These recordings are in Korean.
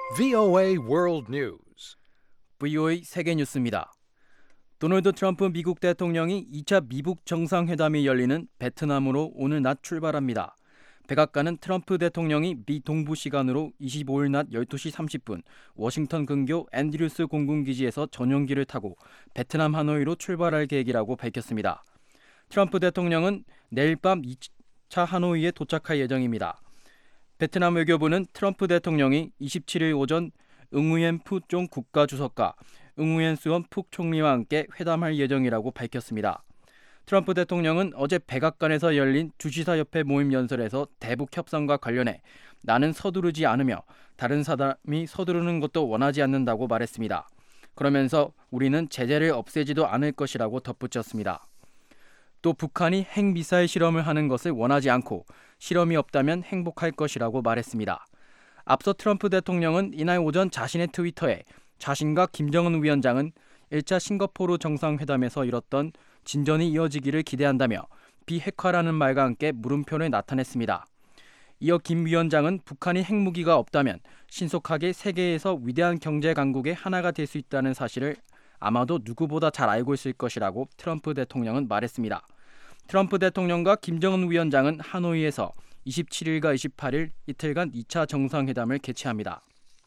VOA World News. VOA 세계뉴스입니다. 도널드 트럼프 미국 대통령이 2차 미북 정상회담이 열리는 베트남으로 오늘 낮 출발합니다. 백악관은 트럼프 대통령이 미 동부 시간으로 25일 낮 12시 30분 워싱턴 근교 앤드류스 공군기지에서 전용기를 타고 베트남 하노이로 출발할 계획이라고 밝혔습니다. 트럼프 대통령은 내일 밤 2차 하노이에 도착할 예정입니다. 베트남 외교부는 트럼프 대통령이 27일 오전 응우옌 푸종 국가주석과 응우옌 수원 푹 총리와 함께 회담할 예정이라고 밝혔습니다. 트럼프 대통령은 어제 백악관에서 열린 주지사협회 모임 연설에서 대북 협상과 관련해 나는 서두르지 않으며 다른 사람이 서두르는 것도 원하지 않는다고 말했습니다. 그러면서 우리는 제재를 없애지도 않을 것이라고 덧붙였습니다. 또 북한이 핵미사일 실험을 하는 것을 원하지 않고 실험이 없다면 행복할 것이라고 말했습니다. 앞서 트럼프 대통령은 이날 오전 자신의 트위터에 자신과 김정은 위원장은 1차 싱가포르 정상회담에서 이뤘던 진전이 이어지기를 기대한다며 비핵화라는 말과 함께 물음표를 나타냈습니다. 이어 김 위원장은 북한이 핵무기가 없다면 신속하게 세계에서 위대한 경제 강국의 하나가 될 수 있다는 사실을 아마도 누구보다 잘 알고 있을 것이라고 트럼프 대통령은 말했습니다. 트럼프 대통령과 김정은 위원장은 하노이에서 27일과 28일 이틀간 2차 정상회담을 개최합니다.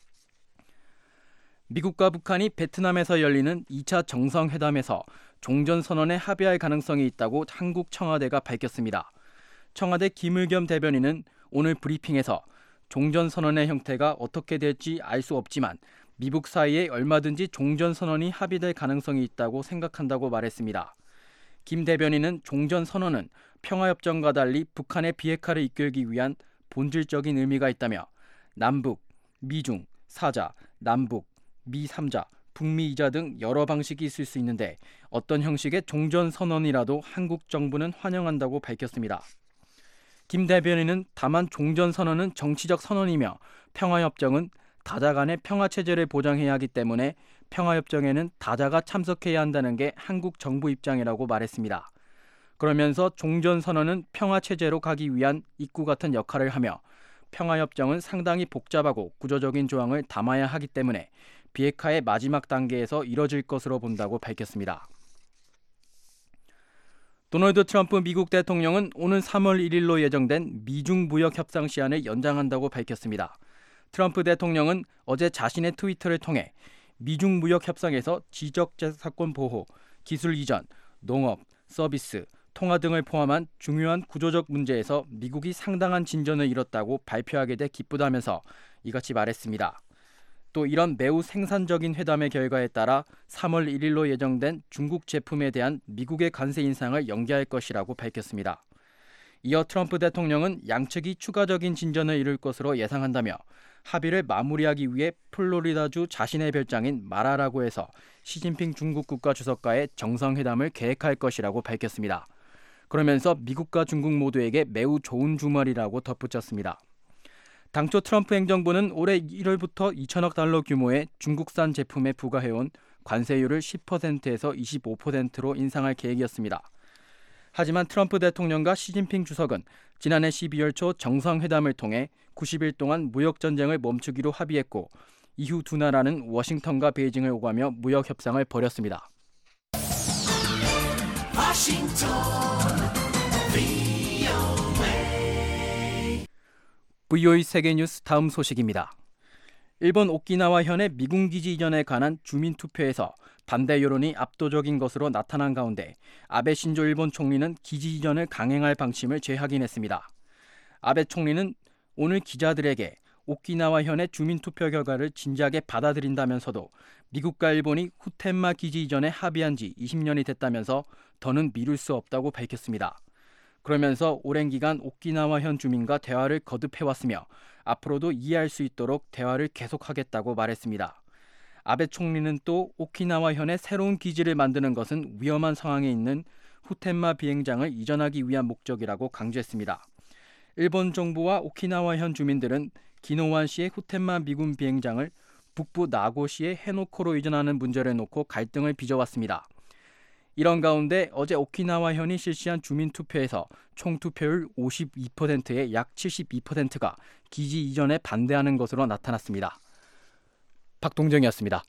미국과 북한이 베트남에서 열리는 2차 정상회담에서 종전선언에 합의할 가능성이 있다고 한국 청와대가 밝혔습니다. 청와대 김의겸 대변인은 오늘 브리핑에서 종전선언의 형태가 어떻게 될지 알 수 없지만 미북 사이에 얼마든지 종전선언이 합의될 가능성이 있다고 생각한다고 말했습니다. 김 대변인은 종전선언은 평화협정과 달리 북한의 비핵화를 이끌기 위한 본질적인 의미가 있다며 남북, 미중, 사자, 남북, 미 3자, 북미 2자 등 여러 방식이 있을 수 있는데 어떤 형식의 종전선언이라도 한국 정부는 환영한다고 밝혔습니다. 김 대변인은 다만 종전선언은 정치적 선언이며 평화협정은 다자 간의 평화체제를 보장해야 하기 때문에 평화협정에는 다자가 참석해야 한다는 게 한국 정부 입장이라고 말했습니다. 그러면서 종전선언은 평화체제로 가기 위한 입구 같은 역할을 하며 평화협정은 상당히 복잡하고 구조적인 조항을 담아야 하기 때문에 비핵화의 마지막 단계에서 이뤄질 것으로 본다고 밝혔습니다. 도널드 트럼프 미국 대통령은 오는 3월 1일로 예정된 미중 무역 협상 시한을 연장한다고 밝혔습니다. 트럼프 대통령은 어제 자신의 트위터를 통해 미중 무역 협상에서 지적재산권 보호, 기술 이전, 농업, 서비스, 통화 등을 포함한 중요한 구조적 문제에서 미국이 상당한 진전을 이뤘다고 발표하게 돼 기쁘다면서 이같이 말했습니다. 또 이런 매우 생산적인 회담의 결과에 따라 3월 1일로 예정된 중국 제품에 대한 미국의 관세 인상을 연기할 것이라고 밝혔습니다. 이어 트럼프 대통령은 양측이 추가적인 진전을 이룰 것으로 예상한다며 합의를 마무리하기 위해 플로리다주 자신의 별장인 마라라고에서 시진핑 중국 국가주석과의 정상회담을 계획할 것이라고 밝혔습니다. 그러면서 미국과 중국 모두에게 매우 좋은 주말이라고 덧붙였습니다. 당초 트럼프 행정부는 올해 1월부터 2천억 달러 규모의 중국산 제품에 부과해온 관세율을 10%에서 25%로 인상할 계획이었습니다. 하지만 트럼프 대통령과 시진핑 주석은 지난해 12월 초 정상회담을 통해 90일 동안 무역전쟁을 멈추기로 합의했고 이후 두 나라는 워싱턴과 베이징을 오가며 무역 협상을 벌였습니다. VOA 세계뉴스 다음 소식입니다. 일본 오키나와현의 미군기지 이전에 관한 주민투표에서 반대 여론이 압도적인 것으로 나타난 가운데 아베 신조 일본 총리는 기지 이전을 강행할 방침을 재확인했습니다. 아베 총리는 오늘 기자들에게 오키나와현의 주민투표 결과를 진지하게 받아들인다면서도 미국과 일본이 후텐마 기지 이전에 합의한 지 20년이 됐다면서 더는 미룰 수 없다고 밝혔습니다. 그러면서 오랜 기간 오키나와현 주민과 대화를 거듭해왔으며 앞으로도 이해할 수 있도록 대화를 계속하겠다고 말했습니다. 아베 총리는 또 오키나와현에 새로운 기지를 만드는 것은 위험한 상황에 있는 후텐마 비행장을 이전하기 위한 목적이라고 강조했습니다. 일본 정부와 오키나와현 주민들은 기노완시의 후텐마 미군 비행장을 북부 나고시의 해노코로 이전하는 문제를 놓고 갈등을 빚어왔습니다. 이런 가운데 어제 오키나와현이 실시한 주민투표에서 총 투표율 52%의 약 72%가 기지 이전에 반대하는 것으로 나타났습니다. 박동정이었습니다.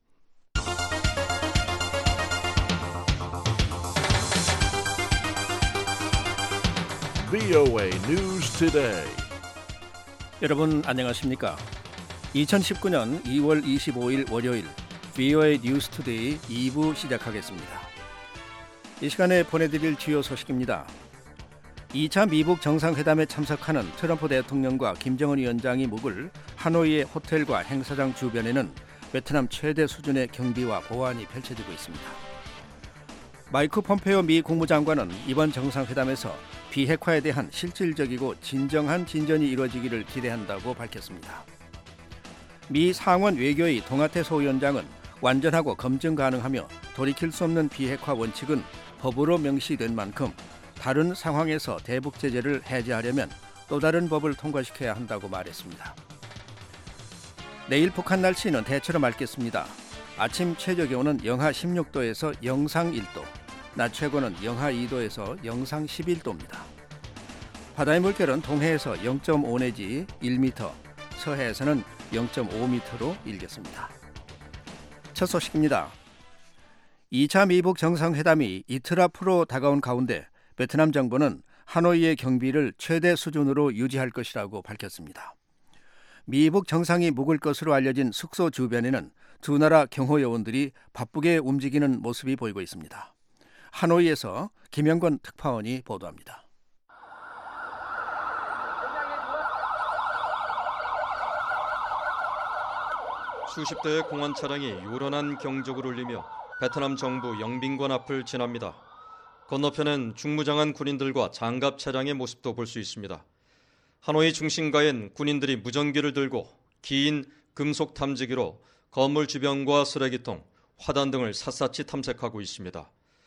VOA News Today. 여러분 안녕하십니까? 2019년 2월 25일 월요일 VOA 뉴스 투데이 2부 시작하겠습니다. 이 시간에 보내드릴 주요 소식입니다. 2차 미북 정상회담에 참석하는 트럼프 대통령과 김정은 위원장이 묵을 하노이의 호텔과 행사장 주변에는 베트남 최대 수준의 경비와 보안이 펼쳐지고 있습니다. 마이크 폼페오 미 국무장관은 이번 정상회담에서 비핵화에 대한 실질적이고 진정한 진전이 이루어지기를 기대한다고 밝혔습니다. 미 상원 외교위 동아태 소위원장은 완전하고 검증 가능하며 돌이킬 수 없는 비핵화 원칙은 법으로 명시된 만큼 다른 상황에서 대북 제재를 해제하려면 또 다른 법을 통과시켜야 한다고 말했습니다. 내일 북한 날씨는 대체로 맑겠습니다. 아침 최저 기온은 영하 16도에서 영상 1도, 낮 최고는 영하 2도에서 영상 11도입니다. 바다의 물결은 동해에서 0.5 내지 1m, 서해에서는 0.5m로 일겠습니다. 첫 소식입니다. 2차 미북 정상회담이 이틀 앞으로 다가온 가운데 베트남 정부는 하노이의 경비를 최대 수준으로 유지할 것이라고 밝혔습니다. 미북 정상이 묵을 것으로 알려진 숙소 주변에는 두 나라 경호 요원들이 바쁘게 움직이는 모습이 보이고 있습니다. 하노이에서 김영권 특파원이 보도합니다. 수십 대의 공안 차량이 요란한 경적을 울리며 베트남 정부 영빈관 앞을 지납니다. 건너편엔 중무장한 군인들과 장갑 차량의 모습도 볼 수 있습니다. 하노이 중심가엔 군인들이 무전기를 들고 긴 금속 탐지기로 건물 주변과 쓰레기통, 화단 등을 샅샅이 탐색하고 있습니다.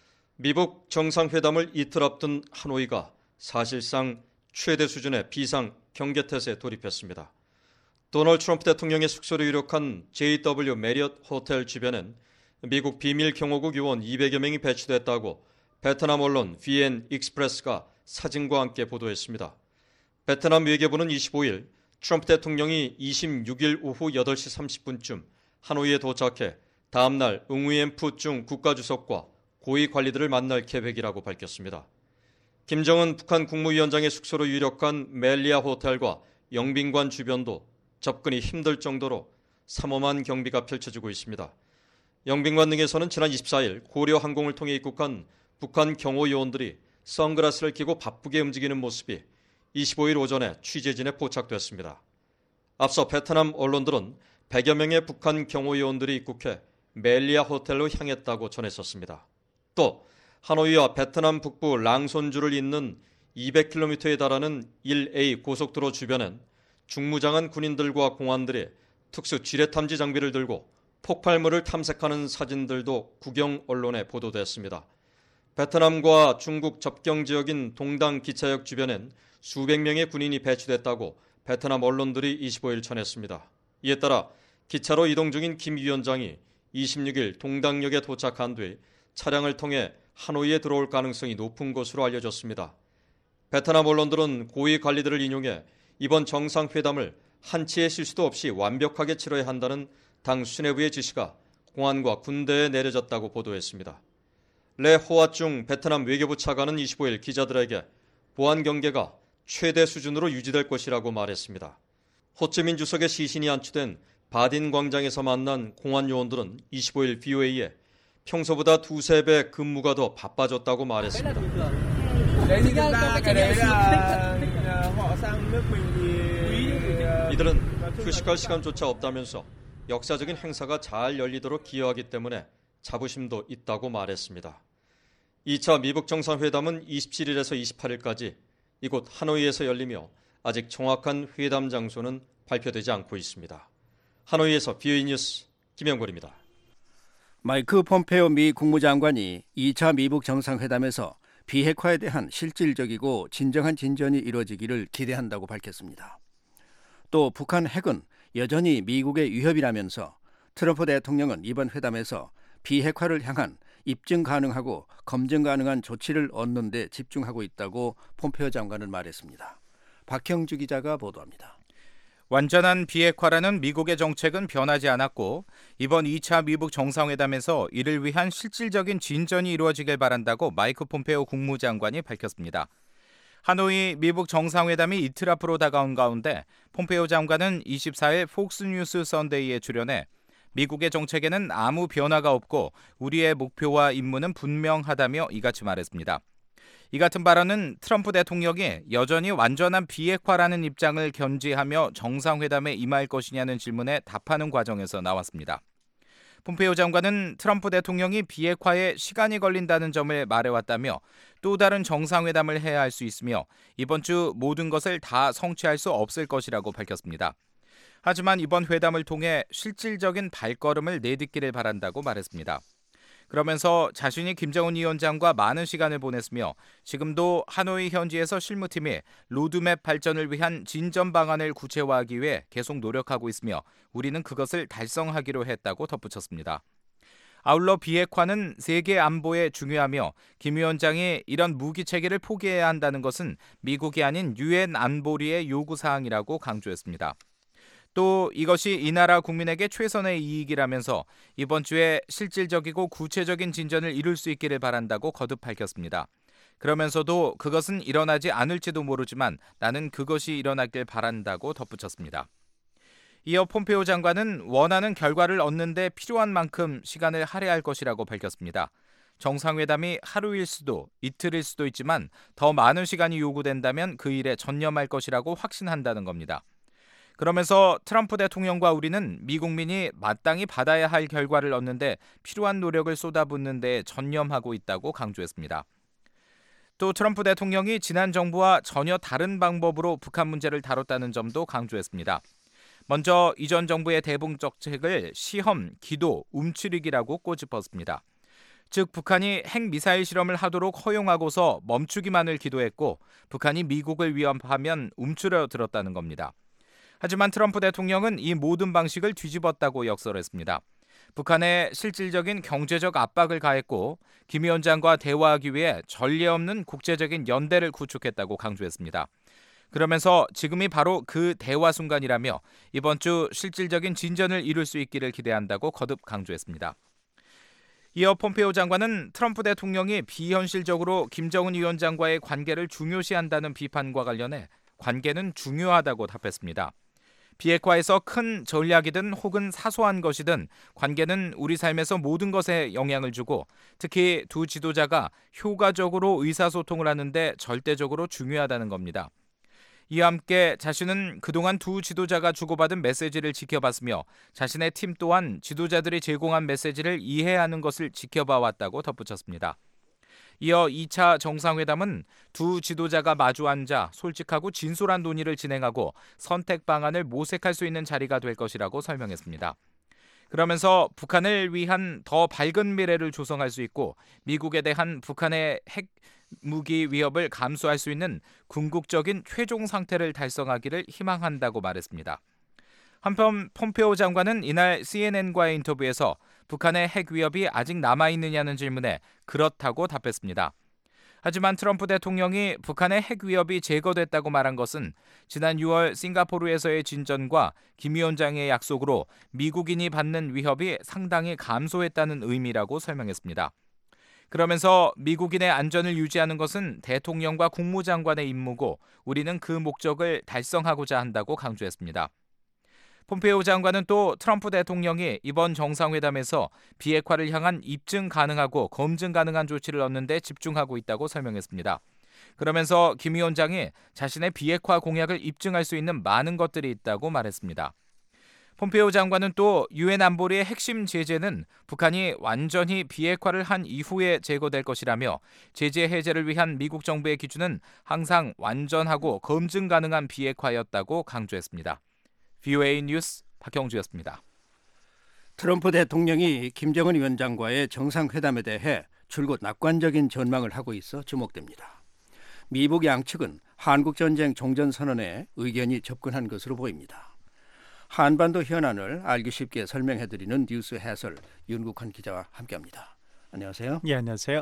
미북 정상회담을 이틀 앞둔 하노이가 사실상 최대 수준의 비상 경계태세에 돌입했습니다. 도널드 트럼프 대통령의 숙소를 유력한 JW 메리엇 호텔 주변엔 미국 비밀 경호국 요원 200여 명이 배치됐다고 베트남 언론 VN 익스프레스가 사진과 함께 보도했습니다. 베트남 외교부는 25일 트럼프 대통령이 26일 오후 8시 30분쯤 하노이에 도착해 다음날 응우엔 푸중 국가주석과 고위 관리들을 만날 계획이라고 밝혔습니다. 김정은 북한 국무위원장의 숙소로 유력한 멜리아 호텔과 영빈관 주변도 접근이 힘들 정도로 삼엄한 경비가 펼쳐지고 있습니다. 영빈관 등에서는 지난 24일 고려 항공을 통해 입국한 북한 경호 요원들이 선글라스를 끼고 바쁘게 움직이는 모습이 25일 오전에 취재진에 포착됐습니다. 앞서 베트남 언론들은 100여 명의 북한 경호 요원들이 입국해 멜리아 호텔로 향했다고 전했었습니다. 또 하노이와 베트남 북부 랑손주를 잇는 200km에 달하는 1A 고속도로 주변엔 중무장한 군인들과 공안들이 특수 지뢰탐지 장비를 들고 폭발물을 탐색하는 사진들도 국영 언론에 보도됐습니다. 베트남과 중국 접경 지역인 동당 기차역 주변엔 수백 명의 군인이 배치됐다고 베트남 언론들이 25일 전했습니다. 이에 따라 기차로 이동 중인 김 위원장이 26일 동당역에 도착한 뒤 차량을 통해 하노이에 들어올 가능성이 높은 것으로 알려졌습니다. 베트남 언론들은 고위 관리들을 인용해 이번 정상회담을 한치의 실수도 없이 완벽하게 치러야 한다는 당 수뇌부의 지시가 공안과 군대에 내려졌다고 보도했습니다. 레 호아중 베트남 외교부 차관은 25일 기자들에게 보안 경계가 최대 수준으로 유지될 것이라고 말했습니다. 호찌민 주석의 시신이 안치된 바딘 광장에서 만난 공안 요원들은 25일 VOA에 평소보다 두세 배 근무가 더 바빠졌다고 말했습니다. 이들은 휴식할 시간조차 없다면서 역사적인 행사가 잘 열리도록 기여하기 때문에 자부심도 있다고 말했습니다. 2차 미북 정상회담은 27일에서 28일까지 이곳 하노이에서 열리며 아직 정확한 회담 장소는 발표되지 않고 있습니다. 하노이에서 VOA 뉴스 김영걸입니다. 마이크 폼페오 미 국무장관이 2차 미북 정상회담에서 비핵화에 대한 실질적이고 진정한 진전이 이루어지기를 기대한다고 밝혔습니다. 또 북한 핵은 여전히 미국의 위협이라면서 트럼프 대통령은 이번 회담에서 비핵화를 향한 입증 가능하고 검증 가능한 조치를 얻는 데 집중하고 있다고 폼페오 장관은 말했습니다. 박형주 기자가 보도합니다. 완전한 비핵화라는 미국의 정책은 변하지 않았고 이번 2차 미북 정상회담에서 이를 위한 실질적인 진전이 이루어지길 바란다고 마이크 폼페오 국무장관이 밝혔습니다. 하노이 미북 정상회담이 이틀 앞으로 다가온 가운데 폼페오 장관은 24일 폭스뉴스 선데이에 출연해 미국의 정책에는 아무 변화가 없고 우리의 목표와 임무는 분명하다며 이같이 말했습니다. 이 같은 발언은 트럼프 대통령이 여전히 완전한 비핵화라는 입장을 견지하며 정상회담에 임할 것이냐는 질문에 답하는 과정에서 나왔습니다. 폼페이오 장관은 트럼프 대통령이 비핵화에 시간이 걸린다는 점을 말해왔다며 또 다른 정상회담을 해야 할 수 있으며 이번 주 모든 것을 다 성취할 수 없을 것이라고 밝혔습니다. 하지만 이번 회담을 통해 실질적인 발걸음을 내딛기를 바란다고 말했습니다. 그러면서 자신이 김정은 위원장과 많은 시간을 보냈으며 지금도 하노이 현지에서 실무팀이 로드맵 발전을 위한 진전 방안을 구체화하기 위해 계속 노력하고 있으며 우리는 그것을 달성하기로 했다고 덧붙였습니다. 아울러 비핵화는 세계 안보에 중요하며 김 위원장이 이런 무기 체계를 포기해야 한다는 것은 미국이 아닌 유엔 안보리의 요구사항이라고 강조했습니다. 또 이것이 이 나라 국민에게 최선의 이익이라면서 이번 주에 실질적이고 구체적인 진전을 이룰 수 있기를 바란다고 거듭 밝혔습니다. 그러면서도 그것은 일어나지 않을지도 모르지만 나는 그것이 일어나길 바란다고 덧붙였습니다. 이어 폼페오 장관은 원하는 결과를 얻는 데 필요한 만큼 시간을 할애할 것이라고 밝혔습니다. 정상회담이 하루일 수도 이틀일 수도 있지만 더 많은 시간이 요구된다면 그 일에 전념할 것이라고 확신한다는 겁니다. 그러면서 트럼프 대통령과 우리는 미국민이 마땅히 받아야 할 결과를 얻는데 필요한 노력을 쏟아붓는 데 전념하고 있다고 강조했습니다. 또 트럼프 대통령이 지난 정부와 전혀 다른 방법으로 북한 문제를 다뤘다는 점도 강조했습니다. 먼저 이전 정부의 대북 정책을 시험, 기도, 움츠리기라고 꼬집었습니다. 즉 북한이 핵미사일 실험을 하도록 허용하고서 멈추기만을 기도했고 북한이 미국을 위협하면 움츠러들었다는 겁니다. 하지만 트럼프 대통령은 이 모든 방식을 뒤집었다고 역설했습니다. 북한에 실질적인 경제적 압박을 가했고 김 위원장과 대화하기 위해 전례 없는 국제적인 연대를 구축했다고 강조했습니다. 그러면서 지금이 바로 그 대화 순간이라며 이번 주 실질적인 진전을 이룰 수 있기를 기대한다고 거듭 강조했습니다. 이어 폼페오 장관은 트럼프 대통령이 비현실적으로 김정은 위원장과의 관계를 중요시한다는 비판과 관련해 관계는 중요하다고 답했습니다. 비핵화에서 큰 전략이든 혹은 사소한 것이든 관계는 우리 삶에서 모든 것에 영향을 주고 특히 두 지도자가 효과적으로 의사소통을 하는데 절대적으로 중요하다는 겁니다. 이와 함께 자신은 그동안 두 지도자가 주고받은 메시지를 지켜봤으며 자신의 팀 또한 지도자들이 제공한 메시지를 이해하는 것을 지켜봐왔다고 덧붙였습니다. 이어 2차 정상회담은 두 지도자가 마주 앉아 솔직하고 진솔한 논의를 진행하고 선택 방안을 모색할 수 있는 자리가 될 것이라고 설명했습니다. 그러면서 북한을 위한 더 밝은 미래를 조성할 수 있고 미국에 대한 북한의 핵 무기 위협을 감수할 수 있는 궁극적인 최종 상태를 달성하기를 희망한다고 말했습니다. 한편 폼페오 장관은 이날 CNN과의 인터뷰에서 북한의 핵 위협이 아직 남아있느냐는 질문에 그렇다고 답했습니다. 하지만 트럼프 대통령이 북한의 핵 위협이 제거됐다고 말한 것은 지난 6월 싱가포르에서의 진전과 김 위원장의 약속으로 미국인이 받는 위협이 상당히 감소했다는 의미라고 설명했습니다. 그러면서 미국인의 안전을 유지하는 것은 대통령과 국무장관의 임무고 우리는 그 목적을 달성하고자 한다고 강조했습니다. 폼페이오 장관은 또 트럼프 대통령이 이번 정상회담에서 비핵화를 향한 입증 가능하고 검증 가능한 조치를 얻는 데 집중하고 있다고 설명했습니다. 그러면서 김 위원장이 자신의 비핵화 공약을 입증할 수 있는 많은 것들이 있다고 말했습니다. 폼페이오 장관은 또 유엔 안보리의 핵심 제재는 북한이 완전히 비핵화를 한 이후에 제거될 것이라며 제재 해제를 위한 미국 정부의 기준은 항상 완전하고 검증 가능한 비핵화였다고 강조했습니다. VOA 뉴스 박형주였습니다. 트럼프 대통령이 김정은 위원장과의 정상회담에 대해 줄곧 낙관적인 전망을 하고 있어 주목됩니다. 미북 양측은 한국전쟁 종전선언에 의견이 접근한 것으로 보입니다. 한반도 현안을 알기 쉽게 설명해드리는 뉴스 해설 윤국환 기자와 함께합니다. 안녕하세요. 예, 안녕하세요.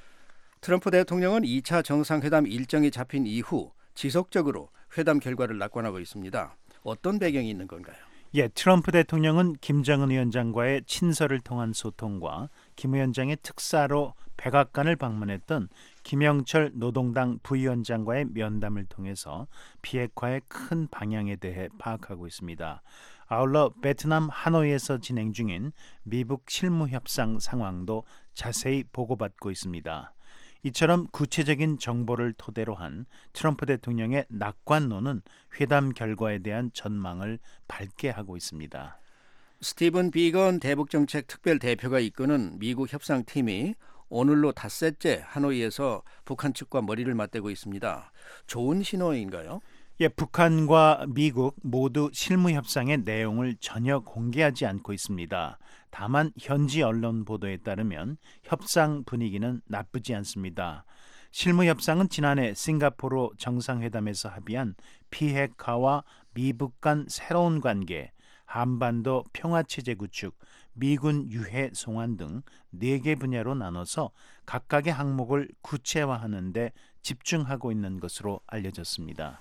트럼프 대통령은 2차 정상회담 일정이 잡힌 이후 지속적으로 회담 결과를 낙관하고 있습니다. 어떤 배경이 있는 건가요? 예, 트럼프 대통령은 김정은 위원장과의 친서를 통한 소통과 김 위원장의 특사로 백악관을 방문했던 김영철 노동당 부위원장과의 면담을 통해서 비핵화의 큰 방향에 대해 파악하고 있습니다. 아울러 베트남 하노이에서 진행 중인 미북 실무협상 상황도 자세히 보고받고 있습니다. 이처럼 구체적인 정보를 토대로 한 트럼프 대통령의 낙관론은 회담 결과에 대한 전망을 밝게 하고 있습니다. 스티븐 비건 대북정책 특별 대표가 이끄는 미국 협상팀이 오늘로 닷새째 하노이에서 북한 측과 머리를 맞대고 있습니다. 좋은 신호인가요? 예, 북한과 미국 모두 실무협상의 내용을 전혀 공개하지 않고 있습니다. 다만 현지 언론 보도에 따르면 협상 분위기는 나쁘지 않습니다. 실무협상은 지난해 싱가포르 정상회담에서 합의한 비핵화와 미북 간 새로운 관계, 한반도 평화체제 구축, 미군 유해 송환 등 4개 분야로 나눠서 각각의 항목을 구체화하는 데 집중하고 있는 것으로 알려졌습니다.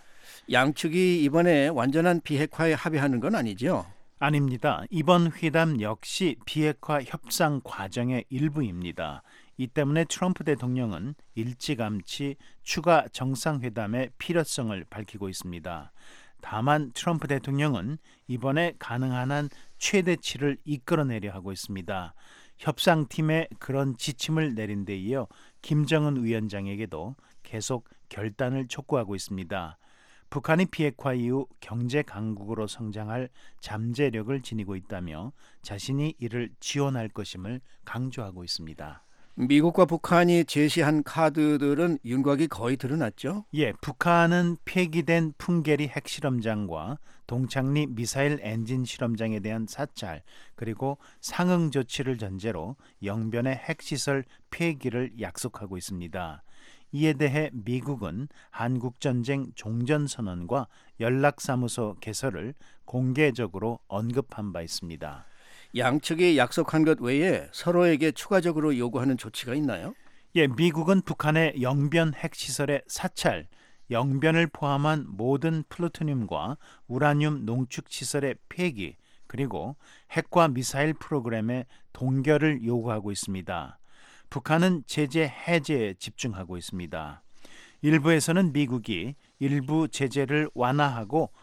양측이 이번에 완전한 비핵화에 합의하는 건 아니죠? 아닙니다. 이번 회담 역시 비핵화 협상 과정의 일부입니다. 이 때문에 트럼프 대통령은 일찌감치 추가 정상회담의 필요성을 밝히고 있습니다. 다만 트럼프 대통령은 이번에 가능한 한 최대치를 이끌어내려 하고 있습니다. 협상팀에 그런 지침을 내린 데 이어 김정은 위원장에게도 계속 결단을 촉구하고 있습니다. 북한이 비핵화 이후 경제 강국으로 성장할 잠재력을 지니고 있다며 자신이 이를 지원할 것임을 강조하고 있습니다. 미국과 북한이 제시한 카드들은 윤곽이 거의 드러났죠? 예, 북한은 폐기된 풍계리 핵실험장과 동창리 미사일 엔진 실험장에 대한 사찰 그리고 상응 조치를 전제로 영변의 핵시설 폐기를 약속하고 있습니다. 이에 대해 미국은 한국전쟁 종전선언과 연락사무소 개설을 공개적으로 언급한 바 있습니다. 양측이 약속한 것 외에 서로에게 추가적으로 요구하는 조치가 있나요? 예, 미국은 북한의 영변 핵시설의 사찰, 영변을 포함한 모든 플루토늄과 우라늄 농축시설의 폐기, 그리고 핵과 미사일 프로그램의 동결을 요구하고 있습니다. 북한은 제재 해제에 집중하고 있습니다. 일부에서는 미국이 일부 제재를 완화하고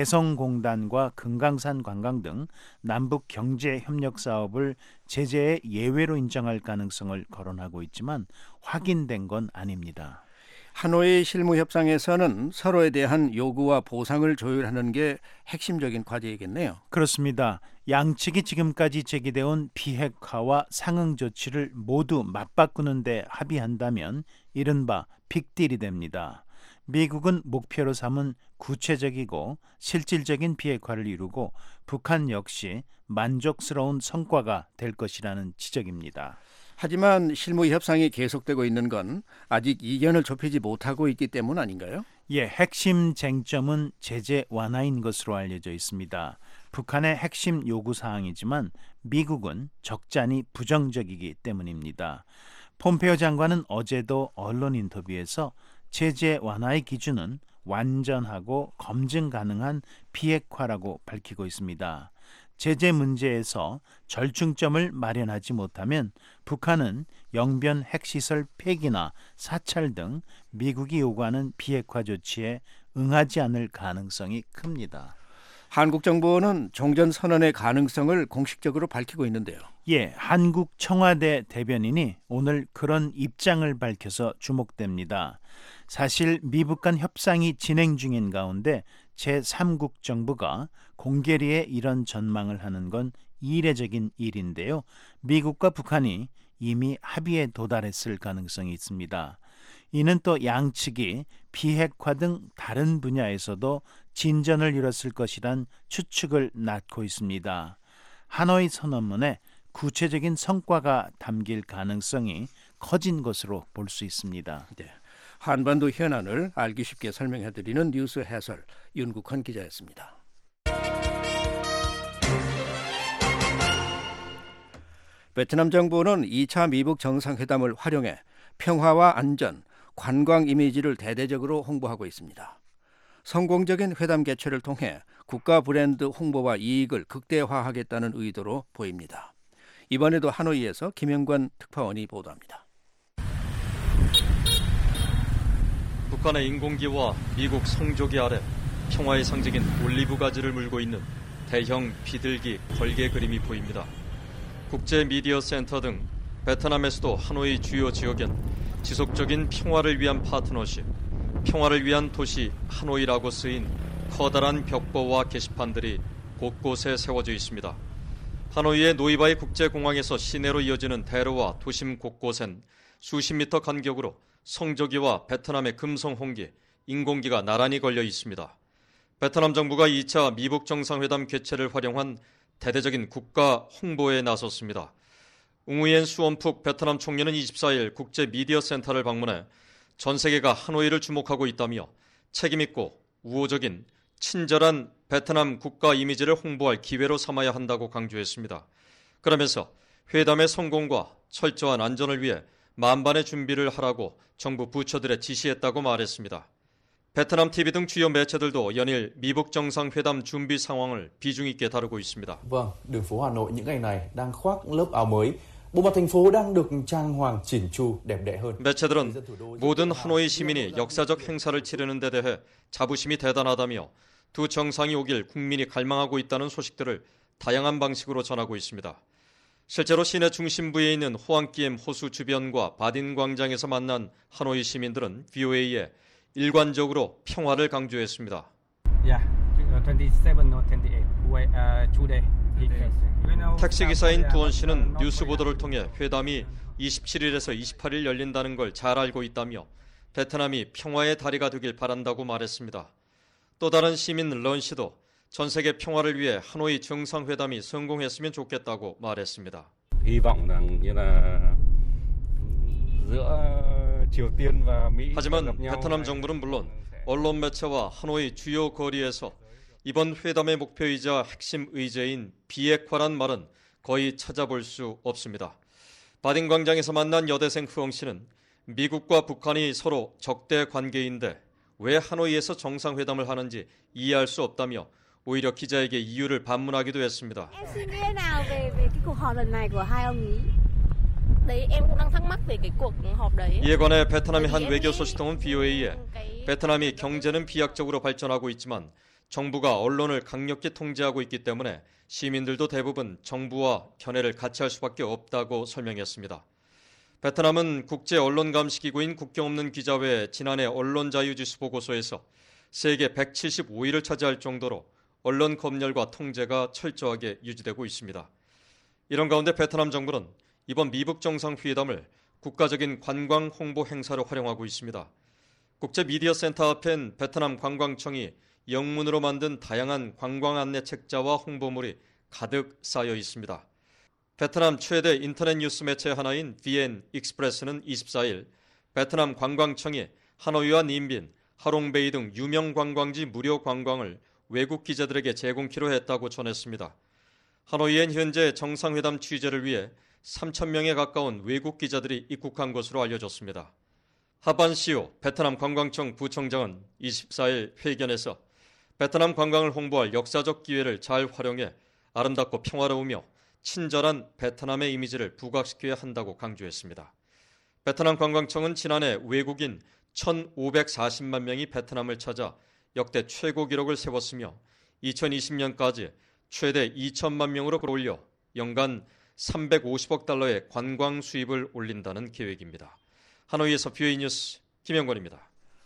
개성공단과 금강산 관광 등 남북 경제 협력 사업을 제재의 예외로 인정할 가능성을 거론하고 있지만 확인된 건 아닙니다. 하노이 실무협상에서는 서로에 대한 요구와 보상을 조율하는 게 핵심적인 과제이겠네요. 그렇습니다. 양측이 지금까지 제기되어온 비핵화와 상응 조치를 모두 맞바꾸는 데 합의한다면 이른바 빅딜이 됩니다. 미국은 목표로 삼은 구체적이고 실질적인 비핵화를 이루고 북한 역시 만족스러운 성과가 될 것이라는 지적입니다. 하지만 실무 협상이 계속되고 있는 건 아직 이견을 좁히지 못하고 있기 때문 아닌가요? 예, 핵심 쟁점은 제재 완화인 것으로 알려져 있습니다. 북한의 핵심 요구사항이지만 미국은 적잖이 부정적이기 때문입니다. 폼페오 장관은 어제도 언론 인터뷰에서 제재 완화의 기준은 완전하고 검증 가능한 비핵화라고 밝히고 있습니다. 제재 문제에서 절충점을 마련하지 못하면 북한은 영변 핵시설 폐기나 사찰 등 미국이 요구하는 비핵화 조치에 응하지 않을 가능성이 큽니다. 한국 정부는 종전선언의 가능성을 공식적으로 밝히고 있는데요. 예, 한국 청와대 대변인이 오늘 그런 입장을 밝혀서 주목됩니다. 사실 미북 간 협상이 진행 중인 가운데 제3국 정부가 공개리에 이런 전망을 하는 건 이례적인 일인데요. 미국과 북한이 이미 합의에 도달했을 가능성이 있습니다. 이는 또 양측이 비핵화 등 다른 분야에서도 진전을 이뤘을 것이란 추측을 낳고 있습니다. 하노이 선언문에 구체적인 성과가 담길 가능성이 커진 것으로 볼 수 있습니다. 네. 한반도 현안을 알기 쉽게 설명해드리는 뉴스 해설 윤국헌 기자였습니다. 베트남 정부는 2차 미북 정상회담을 활용해 평화와 안전, 관광 이미지를 대대적으로 홍보하고 있습니다. 성공적인 회담 개최를 통해 국가 브랜드 홍보와 이익을 극대화하겠다는 의도로 보입니다. 이번에도 하노이에서 김영관 특파원이 보도합니다. 북한의 인공기와 미국 성조기 아래 평화의 상징인 올리브 가지를 물고 있는 대형 비둘기 걸개 그림이 보입니다. 국제 미디어 센터 등 베트남에서도 하노이 주요 지역엔 지속적인 평화를 위한 파트너십, 평화를 위한 도시 하노이라고 쓰인 커다란 벽보와 게시판들이 곳곳에 세워져 있습니다. 하노이의 노이바이 국제공항에서 시내로 이어지는 대로와 도심 곳곳엔 수십 미터 간격으로 성조기와 베트남의 금성 홍기, 인공기가 나란히 걸려 있습니다. 베트남 정부가 2차 미북 정상회담 개최를 활용한 대대적인 국가 홍보에 나섰습니다. 웅우옌 수원푹 베트남 총리는 24일 국제 미디어 센터를 방문해 전 세계가 하노이를 주목하고 있다며 책임있고 우호적인 친절한 베트남 국가 이미지를 홍보할 기회로 삼아야 한다고 강조했습니다. 그러면서 회담의 성공과 철저한 안전을 위해 만반의 준비를 하라고 정부 부처들에 지시했다고 말했습니다. 베트남 TV 등 주요 매체들도 연일 미북 정상회담 준비 상황을 비중 있게 다루고 있습니다. Vâng, đường phố Hà Nội những ngày này đang khoác lớp áo mới. Bộ mặt thành phố đang được trang hoàng chỉn chu, đẹp đẽ hơn. 매체들은 모든 하노이 시민이 역사적 행사를 치르는 데 대해 자부심이 대단하다며 두 정상이 오길 국민이 갈망하고 있다는 소식들을 다양한 방식으로 전하고 있습니다. 실제로 시내 중심부에 있는 호안기엠 호수 주변과 바딘 광장에서 만난 하노이 시민들은 VOA에 일관적으로 평화를 강조했습니다. 택시기사인 두원 씨는 뉴스 보도를 통해 회담이 27일에서 28일 열린다는 걸 잘 알고 있다며 베트남이 평화의 다리가 되길 바란다고 말했습니다. 또 다른 시민 런 씨도 전 세계 평화를 위해 하노이 정상회담이 성공했으면 좋겠다고 말했습니다. 하지만 베트남 정부는 물론 언론 매체와 하노이 주요 거리에서 이번 회담의 목표이자 핵심 의제인 비핵화란 말은 거의 찾아볼 수 없습니다. 바딘 광장에서 만난 여대생 흐엉 씨는 미국과 북한이 서로 적대 관계인데 왜 하노이에서 정상회담을 하는지 이해할 수 없다며 오히려 기자에게 이유를 반문하기도 했습니다. 이에 관해 베트남의 한 외교소식통은 VOA에 베트남이 경제는 비약적으로 발전하고 있지만 정부가 언론을 강력히 통제하고 있기 때문에 시민들도 대부분 정부와 견해를 같이 할 수밖에 없다고 설명했습니다. 베트남은 국제언론감시기구인 국경없는 기자회의 지난해 언론자유지수 보고서에서 세계 175위를 차지할 정도로 언론 검열과 통제가 철저하게 유지되고 있습니다. 이런 가운데 베트남 정부는 이번 미북 정상회담을 국가적인 관광 홍보 행사로 활용하고 있습니다. 국제 미디어 센터 앞엔 베트남 관광청이 영문으로 만든 다양한 관광 안내 책자와 홍보물이 가득 쌓여 있습니다. 베트남 최대 인터넷 뉴스 매체 하나인 VN 익스프레스는 24일 베트남 관광청이 하노이와 님빈, 하롱베이 등 유명 관광지 무료 관광을 외국 기자들에게 제공키로 했다고 전했습니다. 하노이엔 현재 정상회담 취재를 위해 3,000명에 가까운 외국 기자들이 입국한 것으로 알려졌습니다. 하반 시오 베트남 관광청 부청장은 24일 회견에서 베트남 관광을 홍보할 역사적 기회를 잘 활용해 아름답고 평화로우며 친절한 베트남의 이미지를 부각시켜야 한다고 강조했습니다. 베트남 관광청은 지난해 외국인 1,540만 명이 베트남을 찾아 역대 최고 기록을 세웠으며 2020년까지 최대 2천만 명으로 끌어올려 연간 350억 달러의 관광 수입을 올린다는 계획입니다. 하노이에서 VOA 뉴스 김영권입니다.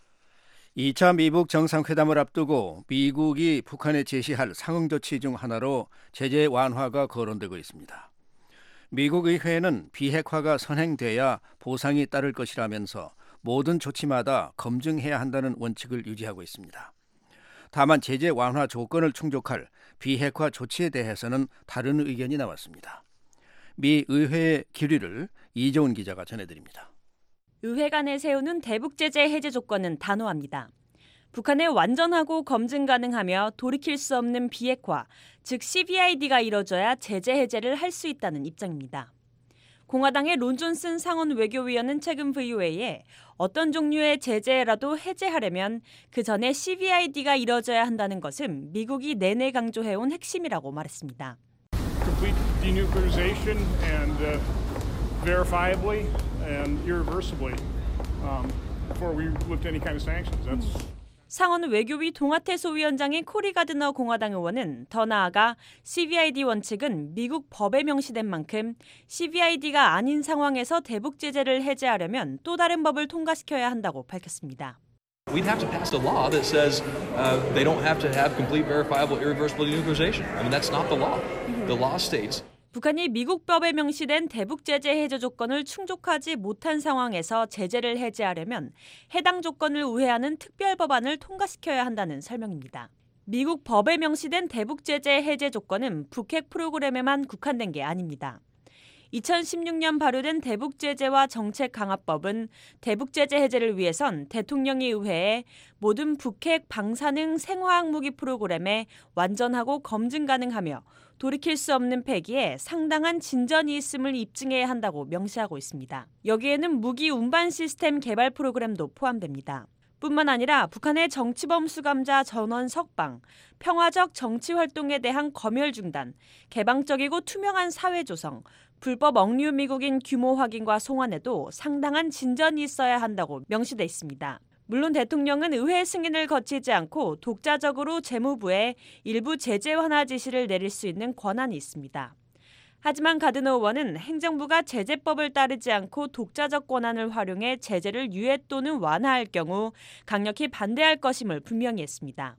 2차 미북 정상회담을 앞두고 미국이 북한에 제시할 상응 조치 중 하나로 제재 완화가 거론되고 있습니다. 미국 의회는 비핵화가 선행돼야 보상이 따를 것이라면서 모든 조치마다 검증해야 한다는 원칙을 유지하고 있습니다. 다만 제재 완화 조건을 충족할 비핵화 조치에 대해서는 다른 의견이 나왔습니다. 미 의회의 기류를 이종훈 기자가 전해드립니다. 의회 간에 세우는 대북 제재 해제 조건은 단호합니다. 북한에 완전하고 검증 가능하며 돌이킬 수 없는 비핵화, 즉 CVID가 이뤄져야 제재 해제를 할 수 있다는 입장입니다. 공화당의 론 존슨 상원 외교위원은 최근 VOA에 어떤 종류의 제재라도 해제하려면 그 전에 CVID가 이뤄져야 한다는 것은 미국이 내내 강조해온 핵심이라고 말했습니다. Complete denuclearization and verifiably and irreversibly before we lift any kind of sanctions. 상원 외교위 동아태 소위원장인 코리 가드너 공화당 의원은 더 나아가 CVID 원칙은 미국 법에 명시된 만큼 CVID가 아닌 상황에서 대북 제재를 해제하려면 또 다른 법을 통과시켜야 한다고 밝혔습니다. We'd have to pass a law that says they don't have to have complete, verifiable, irreversible denuclearization. I mean, that's not the law. The law states. 북한이 미국 법에 명시된 대북 제재 해제 조건을 충족하지 못한 상황에서 제재를 해제하려면 해당 조건을 우회하는 특별 법안을 통과시켜야 한다는 설명입니다. 미국 법에 명시된 대북 제재 해제 조건은 북핵 프로그램에만 국한된 게 아닙니다. 2016년 발효된 대북제재와 정책강화법은 대북제재 해제를 위해선 대통령이 의회에 모든 북핵 방사능 생화학 무기 프로그램에 완전하고 검증 가능하며 돌이킬 수 없는 폐기에 상당한 진전이 있음을 입증해야 한다고 명시하고 있습니다. 여기에는 무기 운반 시스템 개발 프로그램도 포함됩니다. 뿐만 아니라 북한의 정치범 수감자 전원 석방, 평화적 정치 활동에 대한 검열 중단, 개방적이고 투명한 사회 조성, 불법 억류 미국인 규모 확인과 송환에도 상당한 진전이 있어야 한다고 명시돼 있습니다. 물론 대통령은 의회 승인을 거치지 않고 독자적으로 재무부에 일부 제재 완화 지시를 내릴 수 있는 권한이 있습니다. 하지만 가드너 의원은 행정부가 제재법을 따르지 않고 독자적 권한을 활용해 제재를 유예 또는 완화할 경우 강력히 반대할 것임을 분명히 했습니다.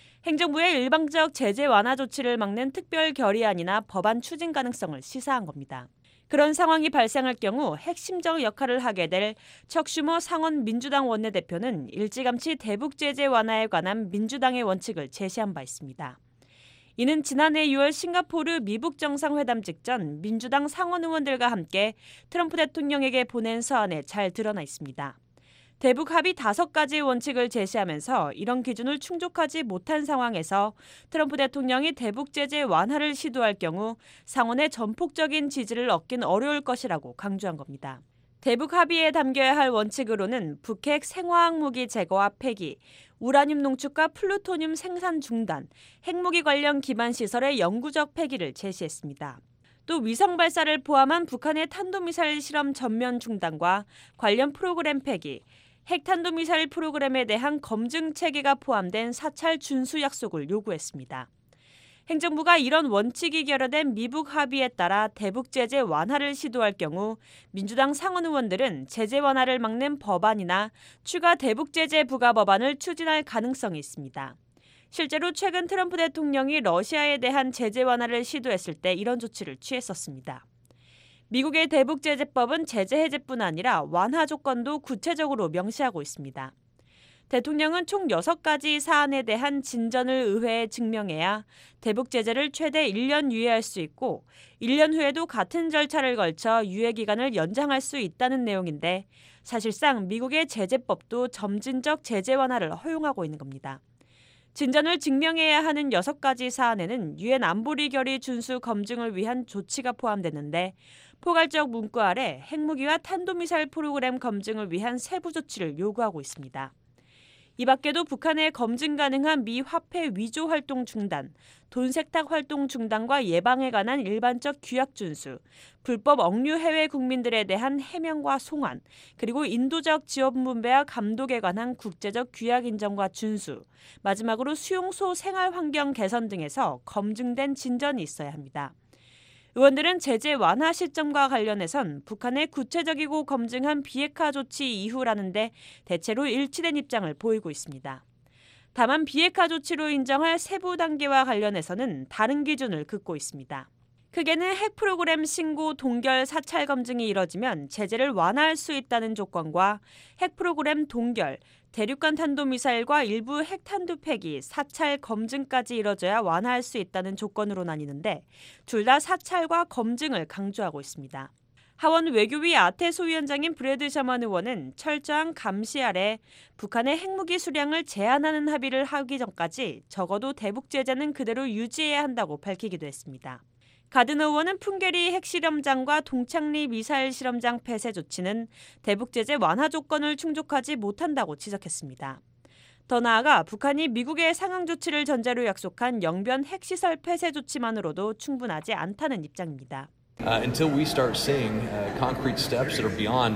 행정부의 일방적 제재 완화 조치를 막는 특별 결의안이나 법안 추진 가능성을 시사한 겁니다. 그런 상황이 발생할 경우 핵심적 역할을 하게 될 척 슈머 상원 민주당 원내대표는 일찌감치 대북 제재 완화에 관한 민주당의 원칙을 제시한 바 있습니다. 이는 지난해 6월 싱가포르 미북 정상회담 직전 민주당 상원 의원들과 함께 트럼프 대통령에게 보낸 서한에 잘 드러나 있습니다. 대북 합의 5가지 원칙을 제시하면서 이런 기준을 충족하지 못한 상황에서 트럼프 대통령이 대북 제재 완화를 시도할 경우 상원의 전폭적인 지지를 얻긴 어려울 것이라고 강조한 겁니다. 대북 합의에 담겨야 할 원칙으로는 북핵 생화학 무기 제거와 폐기, 우라늄 농축과 플루토늄 생산 중단, 핵무기 관련 기반 시설의 영구적 폐기를 제시했습니다. 또 위성 발사를 포함한 북한의 탄도미사일 실험 전면 중단과 관련 프로그램 폐기, 핵탄도미사일 프로그램에 대한 검증 체계가 포함된 사찰 준수 약속을 요구했습니다. 행정부가 이런 원칙이 결여된 미북 합의에 따라 대북 제재 완화를 시도할 경우 민주당 상원 의원들은 제재 완화를 막는 법안이나 추가 대북 제재 부과 법안을 추진할 가능성이 있습니다. 실제로 최근 트럼프 대통령이 러시아에 대한 제재 완화를 시도했을 때 이런 조치를 취했었습니다. 미국의 대북제재법은 제재 해제뿐 아니라 완화 조건도 구체적으로 명시하고 있습니다. 대통령은 총 6가지 사안에 대한 진전을 의회에 증명해야 대북제재를 최대 1년 유예할 수 있고 1년 후에도 같은 절차를 걸쳐 유예 기간을 연장할 수 있다는 내용인데 사실상 미국의 제재법도 점진적 제재 완화를 허용하고 있는 겁니다. 진전을 증명해야 하는 6가지 사안에는 유엔 안보리 결의 준수 검증을 위한 조치가 포함됐는데 포괄적 문구 아래 핵무기와 탄도미사일 프로그램 검증을 위한 세부 조치를 요구하고 있습니다. 이 밖에도 북한의 검증 가능한 미 화폐 위조 활동 중단, 돈 세탁 활동 중단과 예방에 관한 일반적 규약 준수, 불법 억류 해외 국민들에 대한 해명과 송환, 그리고 인도적 지원 분배와 감독에 관한 국제적 규약 인정과 준수, 마지막으로 수용소 생활 환경 개선 등에서 검증된 진전이 있어야 합니다. 의원들은 제재 완화 시점과 관련해선 북한의 구체적이고 검증한 비핵화 조치 이후라는데 대체로 일치된 입장을 보이고 있습니다. 다만 비핵화 조치로 인정할 세부 단계와 관련해서는 다른 기준을 긋고 있습니다. 크게는 핵 프로그램 신고 동결 사찰 검증이 이뤄지면 제재를 완화할 수 있다는 조건과 핵 프로그램 동결, 대륙간 탄도미사일과 일부 핵탄두 폐기, 사찰 검증까지 이뤄져야 완화할 수 있다는 조건으로 나뉘는데 둘 다 사찰과 검증을 강조하고 있습니다. 하원 외교위 아태 소위원장인 브래드 셔먼 의원은 철저한 감시 아래 북한의 핵무기 수량을 제한하는 합의를 하기 전까지 적어도 대북 제재는 그대로 유지해야 한다고 밝히기도 했습니다. 가드너 의원은 풍계리 핵실험장과 동창리 미사일 실험장 폐쇄 조치는 대북 제재 완화 조건을 충족하지 못한다고 지적했습니다. 더 나아가 북한이 미국의 상응 조치를 전제로 약속한 영변 핵시설 폐쇄 조치만으로도 충분하지 않다는 입장입니다. Until we start seeing concrete steps that are beyond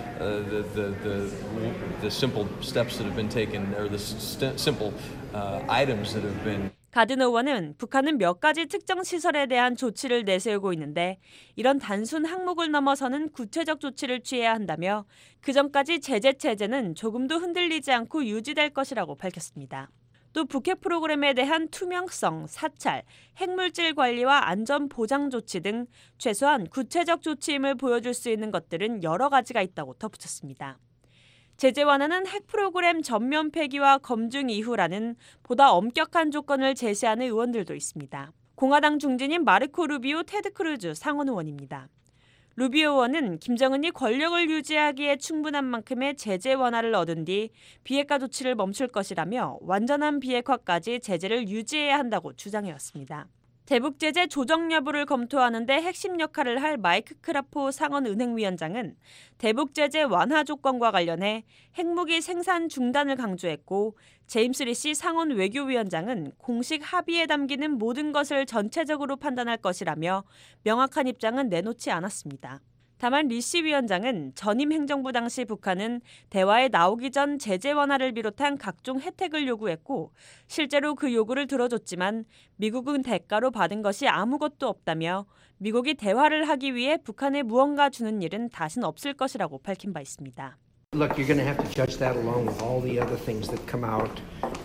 the simple steps that have been taken, or the simple items that have been. 가드너 의원은 북한은 몇 가지 특정 시설에 대한 조치를 내세우고 있는데 이런 단순 항목을 넘어서는 구체적 조치를 취해야 한다며 그전까지 제재 체제는 조금도 흔들리지 않고 유지될 것이라고 밝혔습니다. 또 북핵 프로그램에 대한 투명성, 사찰, 핵물질 관리와 안전 보장 조치 등 최소한 구체적 조치임을 보여줄 수 있는 것들은 여러 가지가 있다고 덧붙였습니다. 제재 완화는 핵 프로그램 전면 폐기와 검증 이후라는 보다 엄격한 조건을 제시하는 의원들도 있습니다. 공화당 중진인 마르코 루비오 테드 크루즈 상원 의원입니다. 루비오 의원은 김정은이 권력을 유지하기에 충분한 만큼의 제재 완화를 얻은 뒤 비핵화 조치를 멈출 것이라며 완전한 비핵화까지 제재를 유지해야 한다고 주장해왔습니다. 대북 제재 조정 여부를 검토하는 데 핵심 역할을 할 마이크 크라포 상원 은행위원장은 대북 제재 완화 조건과 관련해 핵무기 생산 중단을 강조했고 제임스 리시 상원 외교위원장은 공식 합의에 담기는 모든 것을 전체적으로 판단할 것이라며 명확한 입장은 내놓지 않았습니다. 다만 리시 위원장은 전임 행정부 당시 북한은 대화에 나오기 전 제재 완화를 비롯한 각종 혜택을 요구했고 실제로 그 요구를 들어줬지만 미국은 대가로 받은 것이 아무것도 없다며 미국이 대화를 하기 위해 북한에 무언가 주는 일은 다신 없을 것이라고 밝힌 바 있습니다. Look, you're going to have to judge that along with all the other things that come out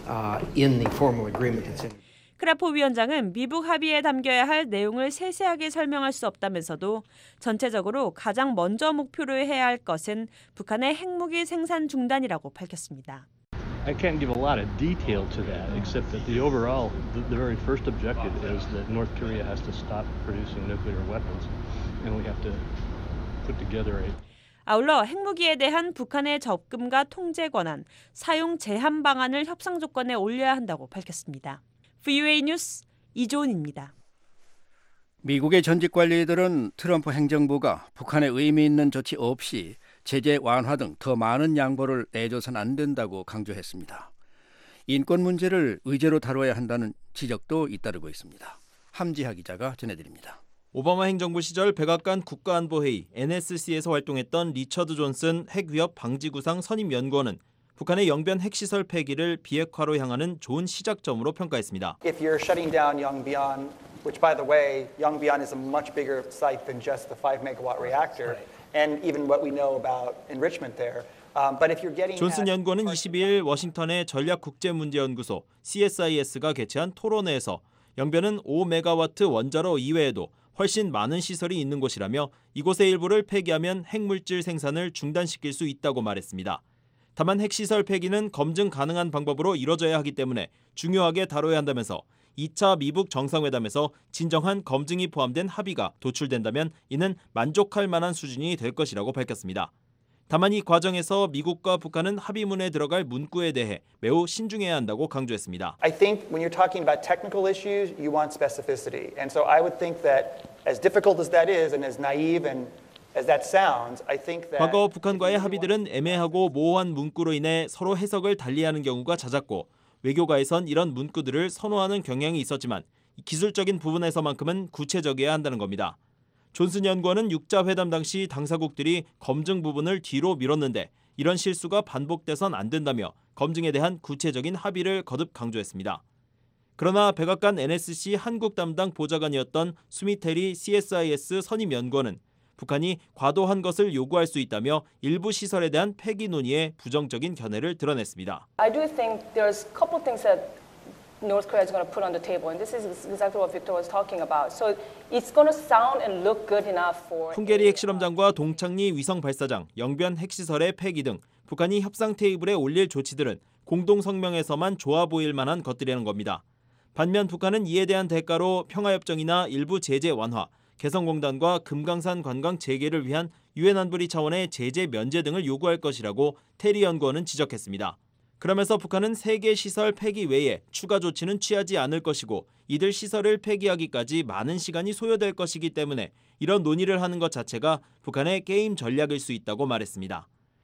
in the formal agreement that's in. 크라포 위원장은 미북 합의에 담겨야 할 내용을 세세하게 설명할 수 없다면서도 전체적으로 가장 먼저 목표로 해야 할 것은 북한의 핵무기 생산 중단이라고 밝혔습니다. I can't give a lot of detail to that, except that the overall, the very first objective is that North Korea has to stop producing nuclear weapons, and we have to put together a. 아울러 핵무기에 대한 북한의 접근과 통제 권한, 사용 제한 방안을 협상 조건에 올려야 한다고 밝혔습니다. VOA 뉴스 이조은입니다. 미국의 전직 관리들은 트럼프 행정부가 북한에 의미 있는 조치 없이 제재 완화 등 더 많은 양보를 내줘서는 안 된다고 강조했습니다. 인권 문제를 의제로 다뤄야 한다는 지적도 잇따르고 있습니다. 함지하 기자가 전해드립니다. 오바마 행정부 시절 백악관 국가안보회의 NSC에서 활동했던 리처드 존슨 핵위협 방지구상 선임연구원은 북한의 영변 핵시설 폐기를 비핵화로 향하는 좋은 시작점으로 평가했습니다. If you're shutting down Yongbyon, which by the way, Yongbyon is a much bigger site than just the 5-megawatt reactor, and even what we know about enrichment there. But if you're getting 존슨 연구원은 22일 워싱턴의 전략국제문제연구소 CSIS가 개최한 토론회에서 영변은 5메가와트 원자로 이외에도 훨씬 많은 시설이 있는 곳이라며 이곳의 일부를 폐기하면 핵물질 생산을 중단시킬 수 있다고 말했습니다. 다만 핵시설 폐기는 검증 가능한 방법으로 이뤄져야 하기 때문에 중요하게 다뤄야 한다면서 2차 미북 정상회담에서 진정한 검증이 포함된 합의가 도출된다면 이는 만족할 만한 수준이 될 것이라고 밝혔습니다. 다만 이 과정에서 미국과 북한은 합의문에 들어갈 문구에 대해 매우 신중해야 한다고 강조했습니다. I think when you're talking about technical issues, you want specificity. And so I would think that as difficult as that is and as naive and as that sounds, I think that 과거 북한과의 합의들은 애매하고 모호한 문구로 인해 서로 해석을 달리하는 경우가 잦았고 외교가에선 이런 문구들을 선호하는 경향이 있었지만 기술적인 부분에서만큼은 구체적이어야 한다는 겁니다. 존슨 연구원은 6자 회담 당시 당사국들이 검증 부분을 뒤로 미뤘는데 이런 실수가 반복돼선 안 된다며 검증에 대한 구체적인 합의를 거듭 강조했습니다. 그러나 백악관 NSC 한국 담당 보좌관이었던 수미테리 CSIS 선임 연구원은 북한이 과도한 것을 요구할 수 있다며 일부 시설에 대한 폐기 논의에 부정적인 견해를 드러냈습니다. I do think there's a couple things that North Korea is going to put on the table, and this is exactly what Victor was talking about. So it's going to sound and look good enough for. 풍계리 핵실험장과 동창리 위성 발사장, 영변 핵시설의 폐기 등 북한이 협상 테이블에 올릴 조치들은 공동 성명에서만 좋아 보일 만한 것들이라는 겁니다. 반면 북한은 이에 대한 대가로 평화협정이나 일부 제재 완화, 개성공단과 금강산 관광 재개를 위한 유엔 안보리 차원의 제재 면제 등을 요구할 것이라고 테리 연구원은 지적했습니다. 그러면서 북한은 3개 시설 폐기 외에 추가 조치는 취하지 않을 것이고 이들 시설을 폐기하기까지 많은 시간이 소요될 것이기 때문에 이런 논의를 하는 것 자체가 북한의 게임 전략일 수 있다고 말했습니다.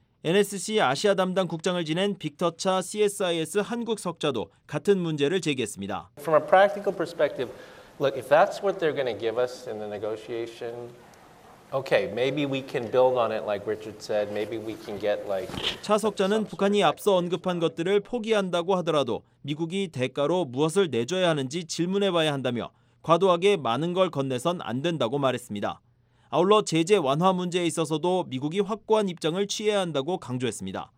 NSC 아시아 담당 국장을 지낸 빅터 차 CSIS 한국 석자도 같은 문제를 제기했습니다. From a practical perspective, look, if that's what they're going to give us in the negotiation, okay, maybe we can build on it like Richard said. Maybe we can get like 차 석자는 북한이 앞서 언급한 것들을 포기한다고 하더라도 미국이 대가로 무엇을 내줘야 하는지 질문해봐야 한다며 과도하게 많은 걸 건네선 안 된다고 말했습니다. 아울러 제재 완화 문제에 있어서도 미국이 확고한 입장을 취해야 한다고 강조했습니다.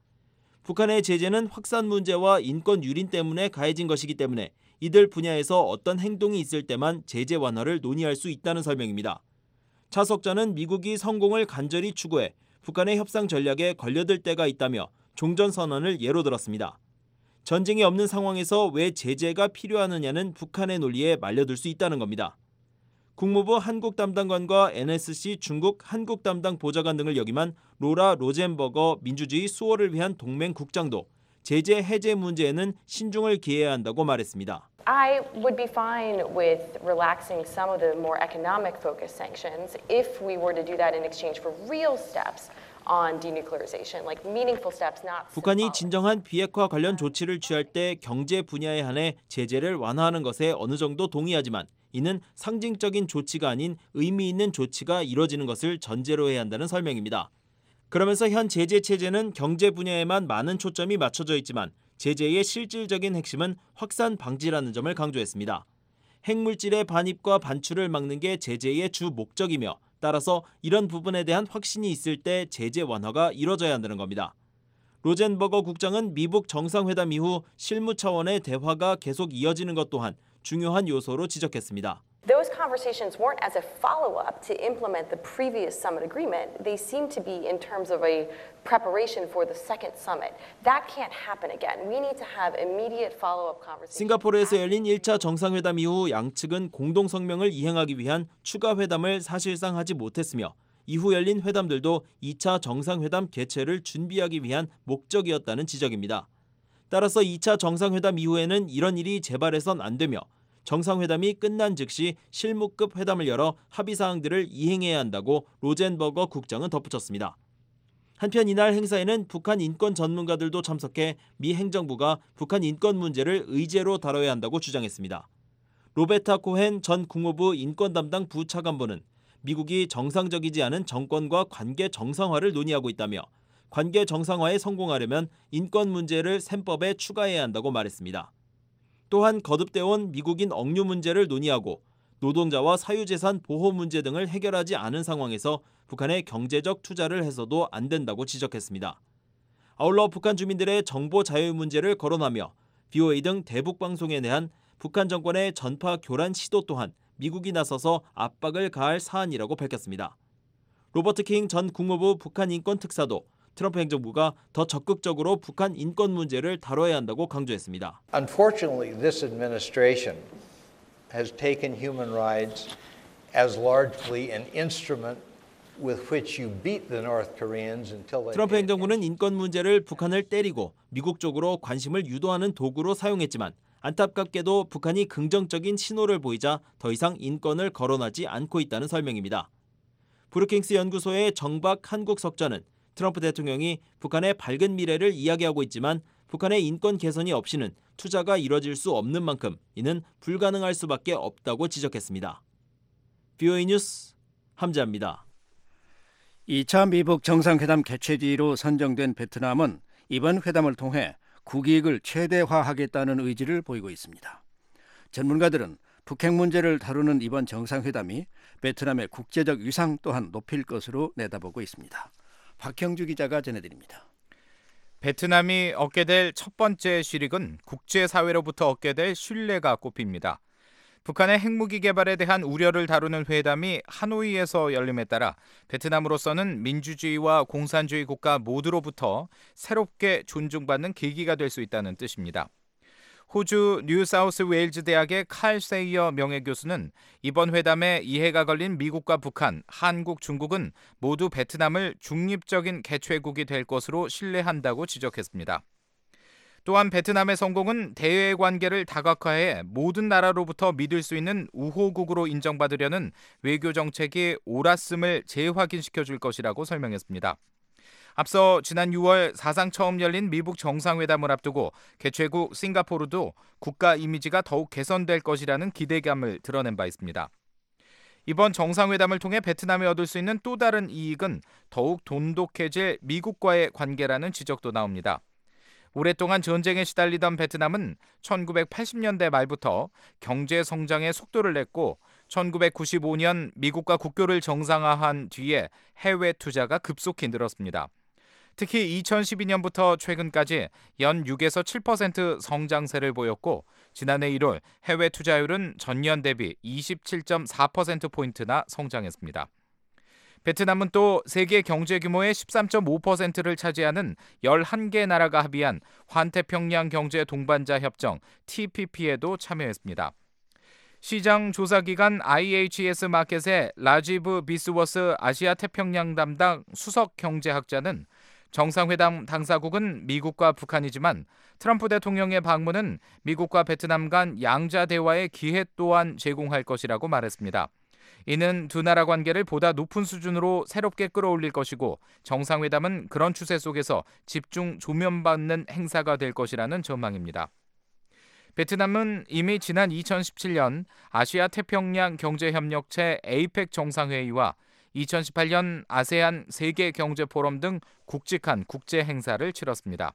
북한의 제재는 확산 문제와 인권 유린 때문에 가해진 것이기 때문에 이들 분야에서 어떤 행동이 있을 때만 제재 완화를 논의할 수 있다는 설명입니다. 차 석자는 미국이 성공을 간절히 추구해 북한의 협상 전략에 걸려들 때가 있다며 종전선언을 예로 들었습니다. 전쟁이 없는 상황에서 왜 제재가 필요하느냐는 북한의 논리에 말려들 수 있다는 겁니다. 국무부 한국 담당관과 NSC 중국 한국 담당 보좌관 등을 역임한 로라 로젠버거 민주주의 수호를 위한 동맹 국장도 제재 해제 문제에는 신중을 기해야 한다고 말했습니다. I would be fine with relaxing some of the more economic focused sanctions if we were to do that in exchange for real steps on denuclearization, like meaningful steps, not 북한이 진정한 비핵화 관련 조치를 취할 때 경제 분야에 한해 제재를 완화하는 것에 어느 정도 동의하지만 이는 상징적인 조치가 아닌 의미 있는 조치가 이뤄지는 것을 전제로 해야 한다는 설명입니다. 그러면서 현 제재 체제는 경제 분야에만 많은 초점이 맞춰져 있지만 제재의 실질적인 핵심은 확산 방지라는 점을 강조했습니다. 핵물질의 반입과 반출을 막는 게 제재의 주 목적이며 따라서 이런 부분에 대한 확신이 있을 때 제재 완화가 이뤄져야 한다는 겁니다. 로젠버거 국장은 미북 정상회담 이후 실무 차원의 대화가 계속 이어지는 것 또한 중요한 요소로 지적했습니다. Those conversations weren't as a follow-up to implement the previous summit agreement. They seem to be in terms of a preparation for the second summit. That can't happen again. We need to have immediate follow-up conversations. 싱가포르에서 열린 1차 정상회담 이후 양측은 공동 성명을 이행하기 위한 추가 회담을 사실상 하지 못했으며 이후 열린 회담들도 2차 정상회담 개최를 준비하기 위한 목적이었다는 지적입니다. 따라서 2차 정상회담 이후에는 이런 일이 재발해선 안 되며 정상회담이 끝난 즉시 실무급 회담을 열어 합의사항들을 이행해야 한다고 로젠버거 국장은 덧붙였습니다. 한편 이날 행사에는 북한 인권 전문가들도 참석해 미 행정부가 북한 인권 문제를 의제로 다뤄야 한다고 주장했습니다. 로베타 코헨 전 국무부 인권 담당 부차관보는 미국이 정상적이지 않은 정권과 관계 정상화를 논의하고 있다며 관계 정상화에 성공하려면 인권 문제를 셈법에 추가해야 한다고 말했습니다. 또한 거듭되어 온 미국인 억류 문제를 논의하고 노동자와 사유재산 보호 문제 등을 해결하지 않은 상황에서 북한의 경제적 투자를 해서도 안 된다고 지적했습니다. 아울러 북한 주민들의 정보 자유 문제를 거론하며 VOA 등 대북 방송에 대한 북한 정권의 전파 교란 시도 또한 미국이 나서서 압박을 가할 사안이라고 밝혔습니다. 로버트 킹 전 국무부 북한 인권 특사도 트럼프 행정부가 더 적극적으로 북한 인권 문제를 다뤄야 한다고 강조했습니다. Unfortunately, this administration has taken human rights as largely an instrument with which you beat the North Koreans until they 트럼프 행정부는 인권 문제를 북한을 때리고 미국 쪽으로 관심을 유도하는 도구로 사용했지만 안타깝게도 북한이 긍정적인 신호를 보이자 더 이상 인권을 거론하지 않고 있다는 설명입니다. 브루킹스 연구소의 정박 한국 석자는 트럼프 대통령이 북한의 밝은 미래를 이야기하고 있지만 북한의 인권 개선이 없이는 투자가 이뤄질 수 없는 만큼 이는 불가능할 수밖에 없다고 지적했습니다. VOA 뉴스 함재합니다. 2차 미북 정상회담 개최지로 선정된 베트남은 이번 회담을 통해 국익을 최대화하겠다는 의지를 보이고 있습니다. 전문가들은 북핵 문제를 다루는 이번 정상회담이 베트남의 국제적 위상 또한 높일 것으로 내다보고 있습니다. 박형주 기자가 전해드립니다. 베트남이 얻게 될 첫 번째 실익은 국제사회로부터 얻게 될 신뢰가 꼽힙니다. 북한의 핵무기 개발에 대한 우려를 다루는 회담이 하노이에서 열림에 따라 베트남으로서는 민주주의와 공산주의 국가 모두로부터 새롭게 존중받는 계기가 될 수 있다는 뜻입니다. 호주 뉴사우스 웨일즈 대학의 칼 세이어 명예교수는 이번 회담에 이해가 걸린 미국과 북한, 한국, 중국은 모두 베트남을 중립적인 개최국이 될 것으로 신뢰한다고 지적했습니다. 또한 베트남의 성공은 대외 관계를 다각화해 모든 나라로부터 믿을 수 있는 우호국으로 인정받으려는 외교 정책이 옳았음을 재확인시켜줄 것이라고 설명했습니다. 앞서 지난 6월 사상 처음 열린 미북 정상회담을 앞두고 개최국 싱가포르도 국가 이미지가 더욱 개선될 것이라는 기대감을 드러낸 바 있습니다. 이번 정상회담을 통해 베트남이 얻을 수 있는 또 다른 이익은 더욱 돈독해질 미국과의 관계라는 지적도 나옵니다. 오랫동안 전쟁에 시달리던 베트남은 1980년대 말부터 경제 성장의 속도를 냈고 1995년 미국과 국교를 정상화한 뒤에 해외 투자가 급속히 늘었습니다. 특히 2012년부터 최근까지 연 6에서 7% 성장세를 보였고 지난해 1월 해외 투자율은 전년 대비 27.4%포인트나 성장했습니다. 베트남은 또 세계 경제 규모의 13.5%를 차지하는 11개 나라가 합의한 환태평양 경제 동반자 협정 TPP에도 참여했습니다. 시장 조사기관 IHS 마켓의 라지브 비스워스 아시아 태평양 담당 수석 경제학자는 정상회담 당사국은 미국과 북한이지만 트럼프 대통령의 방문은 미국과 베트남 간 양자 대화의 기회 또한 제공할 것이라고 말했습니다. 이는 두 나라 관계를 보다 높은 수준으로 새롭게 끌어올릴 것이고 정상회담은 그런 추세 속에서 집중 조명받는 행사가 될 것이라는 전망입니다. 베트남은 이미 지난 2017년 아시아 태평양 경제협력체 APEC 정상회의와 2018년 아세안 세계경제포럼 등 굵직한 국제 행사를 치렀습니다.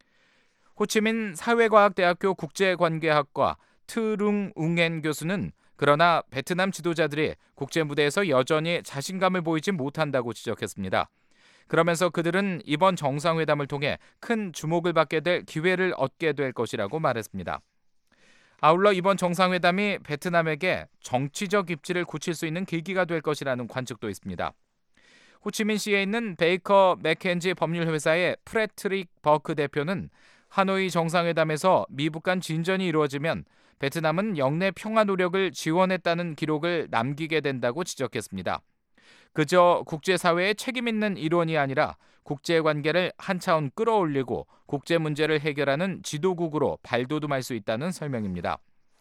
호치민 사회과학대학교 국제관계학과 트룽 웅엔 교수는 그러나 베트남 지도자들이 국제 무대에서 여전히 자신감을 보이지 못한다고 지적했습니다. 그러면서 그들은 이번 정상회담을 통해 큰 주목을 받게 될 기회를 얻게 될 것이라고 말했습니다. 아울러 이번 정상회담이 베트남에게 정치적 입지를 굳힐 수 있는 계기가 될 것이라는 관측도 있습니다. 호치민시에 있는 베이커 맥켄지 법률회사의 프레트릭 버크 대표는 하노이 정상회담에서 미북 간 진전이 이루어지면 베트남은 영내 평화 노력을 지원했다는 기록을 남기게 된다고 지적했습니다. 그저 국제사회의 책임 있는 일원이 아니라 국제관계를 한 차원 끌어올리고 국제 문제를 해결하는 지도국으로 발돋움할 수 있다는 설명입니다.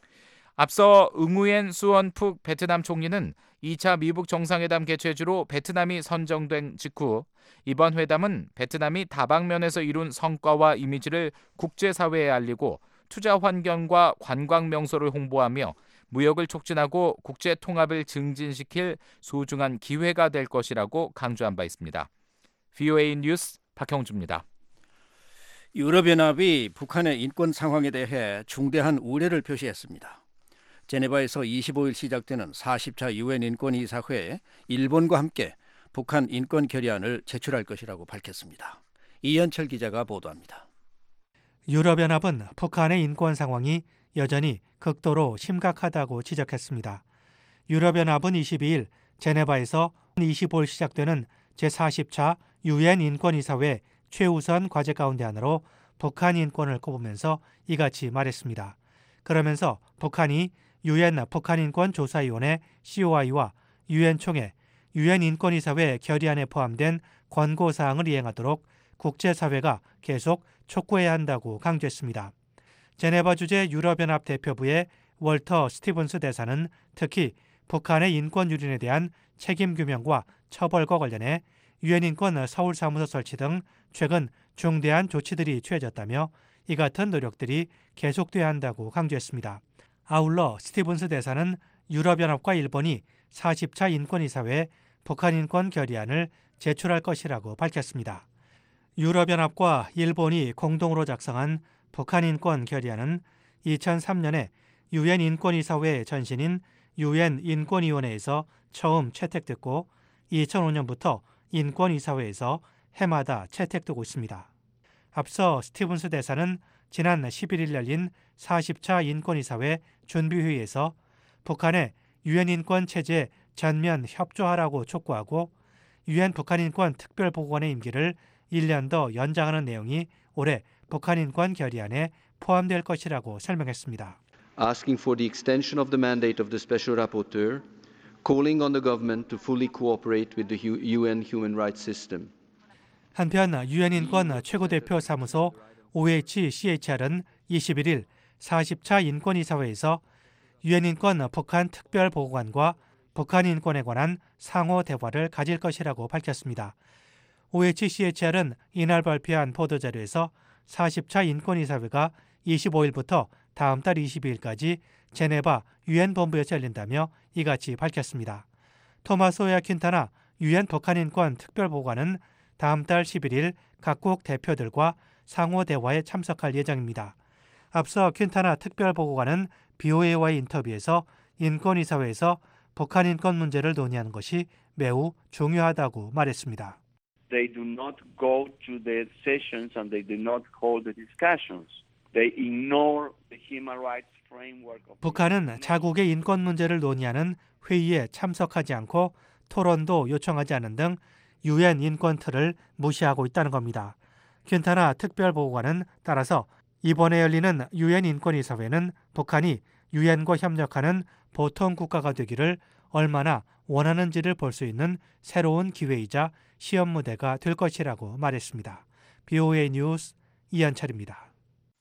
앞서 응우엔 수원푹 베트남 총리는 2차 미북 정상회담 개최지로 베트남이 선정된 직후 이번 회담은 베트남이 다방면에서 이룬 성과와 이미지를 국제사회에 알리고 투자 환경과 관광 명소를 홍보하며 무역을 촉진하고 국제 통합을 증진시킬 소중한 기회가 될 것이라고 강조한 바 있습니다. VOA 뉴스 박형주입니다. 유럽연합이 북한의 인권 상황에 대해 중대한 우려를 표시했습니다. 제네바에서 25일 시작되는 40차 유엔 인권이사회에 일본과 함께 북한 인권 결의안을 제출할 것이라고 밝혔습니다. 이현철 기자가 보도합니다. 유럽연합은 북한의 인권 상황이 여전히 극도로 심각하다고 지적했습니다. 유럽연합은 22일 제네바에서 25일 시작되는 제40차 유엔 인권이사회 최우선 과제 가운데 하나로 북한 인권을 꼽으면서 이같이 말했습니다. 그러면서 북한이 유엔 북한인권조사위원회 COI와 유엔 총회, 유엔 인권이사회 결의안에 포함된 권고사항을 이행하도록 국제사회가 계속 촉구해야 한다고 강조했습니다. 제네바 주재 유럽연합 대표부의 월터 스티븐스 대사는 특히 북한의 인권 유린에 대한 책임 규명과 처벌과 관련해 유엔 인권 서울사무소 설치 등 최근 중대한 조치들이 취해졌다며 이 같은 노력들이 계속돼야 한다고 강조했습니다. 아울러 스티븐스 대사는 유럽연합과 일본이 40차 인권이사회에 북한 인권 결의안을 제출할 것이라고 밝혔습니다. 유럽연합과 일본이 공동으로 작성한 북한 인권 결의안은 2003년에 유엔 인권이사회 전신인 유엔 인권위원회에서 처음 채택됐고 2005년부터 인권이사회에서 해마다 채택되고 있습니다. 앞서 스티븐스 대사는 지난 11일 열린 40차 인권이사회 준비회의에서 북한의 유엔 인권 체제에 전면 협조하라고 촉구하고 유엔 북한인권 특별보고관의 임기를 1년 더 연장하는 내용이 올해 북한인권 결의안에 포함될 것이라고 설명했습니다. Asking for the extension of the mandate of the Special Rapporteur, calling on the government to fully cooperate with the UN human rights system. 한편 유엔 인권 최고대표 사무소 OHCHR은 21일 40차 인권이사회에서 유엔 인권 북한 특별보고관과 북한 인권에 관한 상호 대화를 가질 것이라고 밝혔습니다. OHCHR은 이날 발표한 보도자료에서 40차 인권이사회가 25일부터 다음 달 22일까지 제네바 유엔 본부에서 열린다며 이같이 밝혔습니다. 토마스 오야 퀸타나 유엔 북한 인권 특별보고관은 다음 달 11일 각국 대표들과 상호 대화에 참석할 예정입니다. 앞서 퀸타나 특별보고관은 BOA와의 인터뷰에서 인권이사회에서 북한 인권 문제를 논의하는 것이 매우 중요하다고 말했습니다. They do not go to the sessions and they do not hold the discussions. They ignore the human rights framework of 북한은 자국의 인권 문제를 논의하는 회의에 참석하지 않고 토론도 요청하지 않은 등 유엔 인권 틀을 무시하고 있다는 겁니다. 퀸타나 특별보고관은 따라서 이번에 열리는 유엔 인권이사회는 북한이 유엔과 협력하는 보통 국가가 되기를 얼마나 원하는지를 볼 수 있는 새로운 기회이자 시험 무대가 될 것이라고 말했습니다. BOA 뉴스 이한철입니다.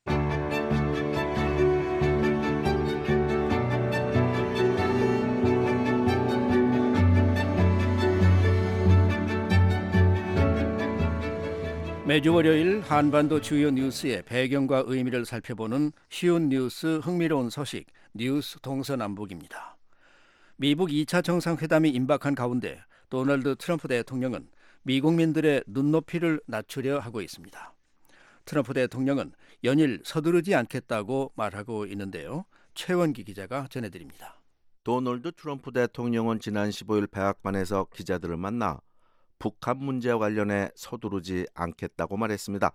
매주 월요일 한반도 주요 뉴스의 배경과 의미를 살펴보는 쉬운 뉴스 흥미로운 소식 뉴스 동서남북입니다. 미국 2차 정상회담이 임박한 가운데 도널드 트럼프 대통령은 미국민들의 눈높이를 낮추려 하고 있습니다. 트럼프 대통령은 연일 서두르지 않겠다고 말하고 있는데요. 최원기 기자가 전해드립니다. 도널드 트럼프 대통령은 지난 15일 백악관에서 기자들을 만나 북한 문제와 관련해 서두르지 않겠다고 말했습니다.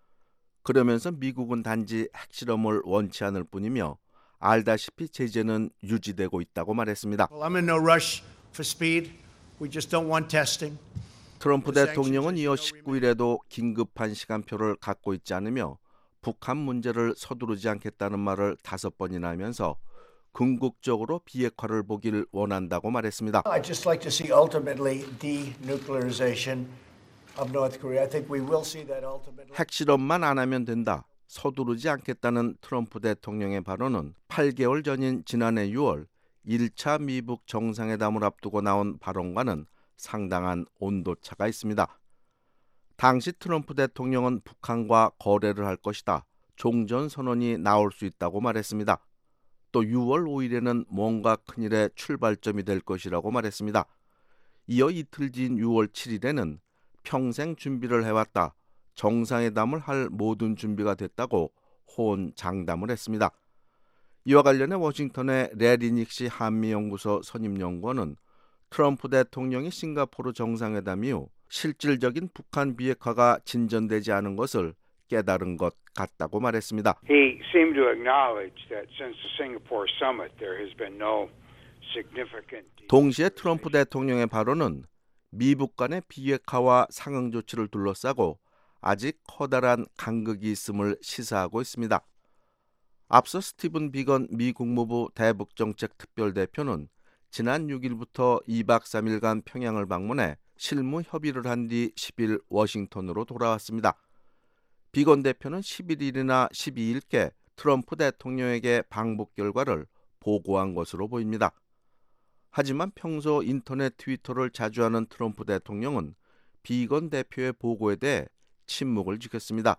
그러면서 미국은 단지 핵실험을 원치 않을 뿐이며 알다시피 제재는 유지되고 있다고 말했습니다. Well, I'm in no rush for speed. We just don't want testing. 트럼프 대통령은 이어 19일에도 긴급한 시간표를 갖고 있지 않으며 북한 문제를 서두르지 않겠다는 말을 5번이나 하면서 궁극적으로 비핵화를 보길 원한다고 말했습니다. I'd just like to see ultimately denuclearization of North Korea. I think we will see that ultimately. 핵실험만 안 하면 된다. 서두르지 않겠다는 트럼프 대통령의 발언은 8개월 전인 지난해 6월 1차 미북 정상회담을 앞두고 나온 발언과는 상당한 온도차가 있습니다. 당시 트럼프 대통령은 북한과 거래를 할 것이다. 종전선언이 나올 수 있다고 말했습니다. 또 6월 5일에는 뭔가 큰일의 출발점이 될 것이라고 말했습니다. 이어 이틀 뒤인 6월 7일에는 평생 준비를 해왔다. 정상회담을 할 모든 준비가 됐다고 호언장담을 했습니다. 이와 관련해 워싱턴의 레리 닉시 한미연구소 선임연구원은 트럼프 대통령이 싱가포르 정상회담 이후 실질적인 북한 비핵화가 진전되지 않은 것을 깨달은 것 같다고 말했습니다. He seemed to acknowledge that since the Singapore summit there has been no significant. 동시에 트럼프 대통령의 발언은 미북 간의 비핵화와 상응 조치를 둘러싸고 아직 커다란 간극이 있음을 시사하고 있습니다. 앞서 스티븐 비건 미 국무부 대북정책 특별대표는 지난 6일부터 2박 3일간 평양을 방문해 실무 협의를 한 뒤 10일 워싱턴으로 돌아왔습니다. 비건 대표는 11일이나 12일께 트럼프 대통령에게 방북 결과를 보고한 것으로 보입니다. 하지만 평소 인터넷 트위터를 자주 하는 트럼프 대통령은 비건 대표의 보고에 대해 침묵을 지켰습니다.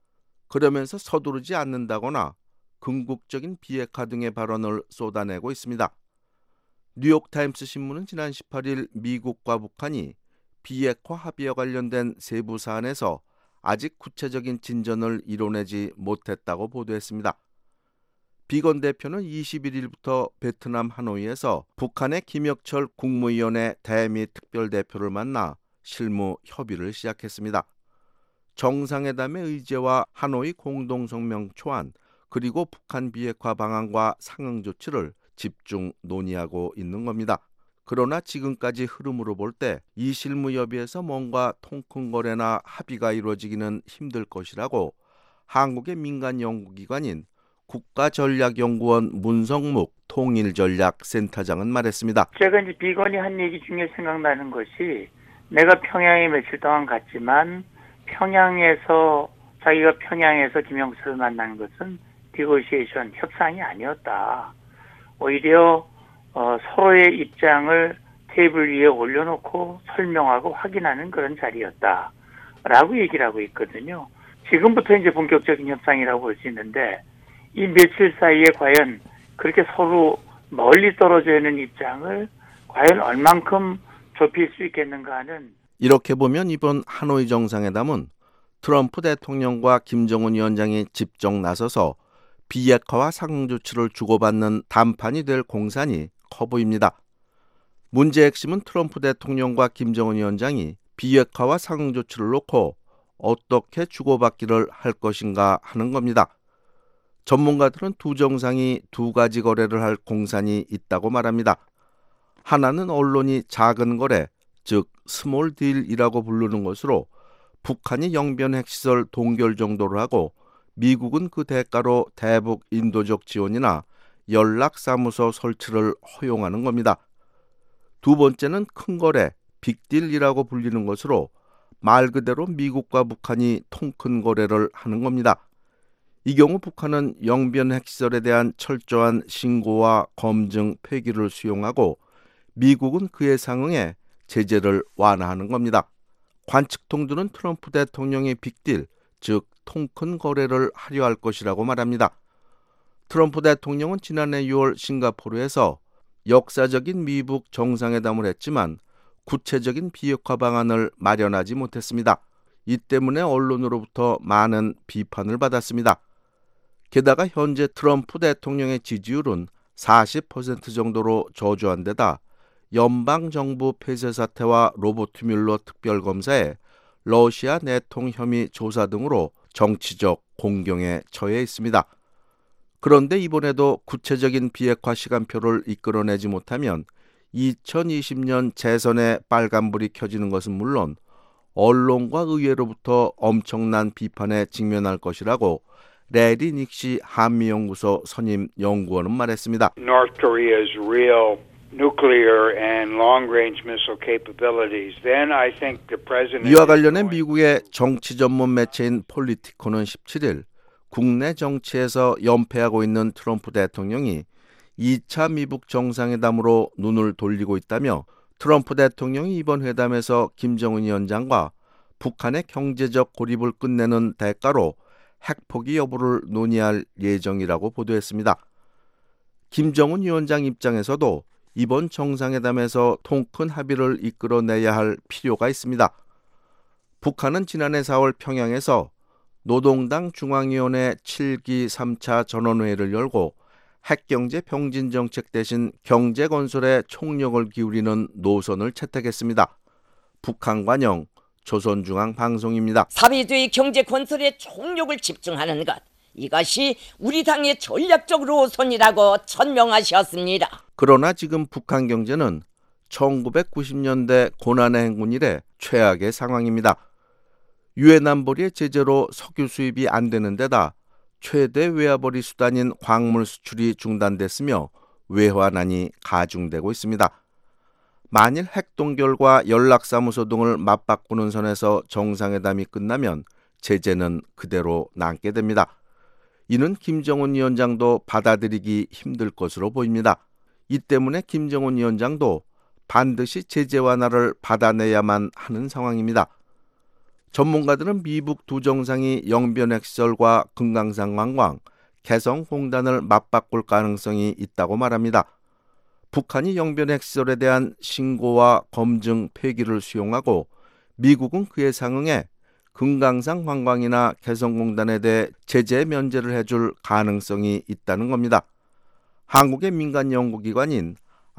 그러면서 서두르지 않는다거나 궁극적인 비핵화 등의 발언을 쏟아내고 있습니다. 뉴욕타임스 신문은 지난 18일 미국과 북한이 비핵화 합의와 관련된 세부 사안에서 아직 구체적인 진전을 이뤄내지 못했다고 보도했습니다. 비건 대표는 21일부터 베트남 하노이에서 북한의 김혁철 국무위원회 대미 특별대표를 만나 실무 협의를 시작했습니다. 정상회담의 의제와 하노이 공동성명 초안 그리고 북한 비핵화 방안과 상응 조치를 집중 논의하고 있는 겁니다. 그러나 지금까지 흐름으로 볼 때 이 실무 협의에서 뭔가 통큰거래나 합의가 이루어지기는 힘들 것이라고 한국의 민간 연구기관인 국가전략연구원 문성묵 통일전략센터장은 말했습니다. 제가 이제 비건이 한 얘기 중에 생각나는 것이 내가 평양에 며칠 동안 갔지만 평양에서 자기가 평양에서 김영철을 만나는 것은 디고시에이션 협상이 아니었다. 오히려 서로의 입장을 테이블 위에 올려놓고 설명하고 확인하는 그런 자리였다라고 얘기를 하고 있거든요. 지금부터 이제 본격적인 협상이라고 볼 수 있는데 이 며칠 사이에 과연 그렇게 서로 멀리 떨어져 있는 입장을 과연 얼만큼 좁힐 수 있겠는가 하는. 이렇게 보면 이번 하노이 정상회담은 트럼프 대통령과 김정은 위원장이 직접 나서서 비핵화와 상응 조치를 주고받는 담판이 될 공산이 커 보입니다. 문제의 핵심은 트럼프 대통령과 김정은 위원장이 비핵화와 상응 조치를 놓고 어떻게 주고받기를 할 것인가 하는 겁니다. 전문가들은 두 정상이 두 가지 거래를 할 공산이 있다고 말합니다. 하나는 언론이 작은 거래, 즉 스몰 딜이라고 부르는 것으로 북한이 영변 핵시설 동결 정도를 하고 미국은 그 대가로 대북 인도적 지원이나 연락사무소 설치를 허용하는 겁니다. 두 번째는 큰 거래, 빅딜이라고 불리는 것으로 말 그대로 미국과 북한이 통큰 거래를 하는 겁니다. 이 경우 북한은 영변 핵시설에 대한 철저한 신고와 검증, 폐기를 수용하고 미국은 그에 상응해 제재를 완화하는 겁니다. 관측통들은 트럼프 대통령의 빅딜, 즉 통큰 거래를 하려 할 것이라고 말합니다. 트럼프 대통령은 지난해 6월 싱가포르에서 역사적인 미북 정상회담을 했지만 구체적인 비핵화 방안을 마련하지 못했습니다. 이 때문에 언론으로부터 많은 비판을 받았습니다. 게다가 현재 트럼프 대통령의 지지율은 40% 정도로 저조한 데다 연방정부 폐쇄 사태와 로버트 뮬러 특별검사의 러시아 내통 혐의 조사 등으로 정치적 공경에 처해 있습니다. 그런데 이번에도 구체적인 비핵화 시간표를 이끌어내지 못하면 2020년 재선에 빨간불이 켜지는 것은 물론 언론과 의회로부터 엄청난 비판에 직면할 것이라고 레리 닉시 한미연구소 선임 연구원은 말했습니다. North Korea's real nuclear and long-range missile capabilities, then I think the president. 이와 관련해 미국의 정치 전문 매체인 폴리티코는 17일 국내 정치에서 연패하고 있는 트럼프 대통령이 2차 미북 정상회담으로 눈을 돌리고 있다며 트럼프 대통령이 이번 회담에서 김정은 위원장과 북한의 경제적 고립을 끝내는 대가로 핵포기 여부를 논의할 예정이라고 보도했습니다. 김정은 위원장 입장에서도 이번 정상회담에서 통큰 합의를 이끌어내야 할 필요가 있습니다. 북한은 지난해 4월 평양에서 노동당 중앙위원회 7기 3차 전원회의를 열고 핵경제 병진 정책 대신 경제 건설에 총력을 기울이는 노선을 채택했습니다. 북한 관영 조선중앙방송입니다. 사회주의 경제 건설에 총력을 집중하는 것, 이것이 우리 당의 전략적 노선이라고 천명하셨습니다. 그러나 지금 북한 경제는 1990년대 고난의 행군 이래 최악의 상황입니다. 유엔 안보리의 제재로 석유 수입이 안 되는 데다 최대 외화벌이 수단인 광물 수출이 중단됐으며 외환난이 가중되고 있습니다. 만일 핵동결과 연락사무소 등을 맞바꾸는 선에서 정상회담이 끝나면 제재는 그대로 남게 됩니다. 이는 김정은 위원장도 받아들이기 힘들 것으로 보입니다. 이 때문에 김정은 위원장도 반드시 제재 완화를 받아내야만 하는 상황입니다. 전문가들은 미북 두 정상이 영변 핵시설과 금강산 관광, 개성공단을 맞바꿀 가능성이 있다고 말합니다. 북한이 영변 핵시설에 대한 신고와 검증, 폐기를 수용하고 미국은 그에 상응해 금강산 관광이나 개성공단에 대해 제재 면제를 해줄 가능성이 있다는 겁니다. 한국의 민간 연구기관인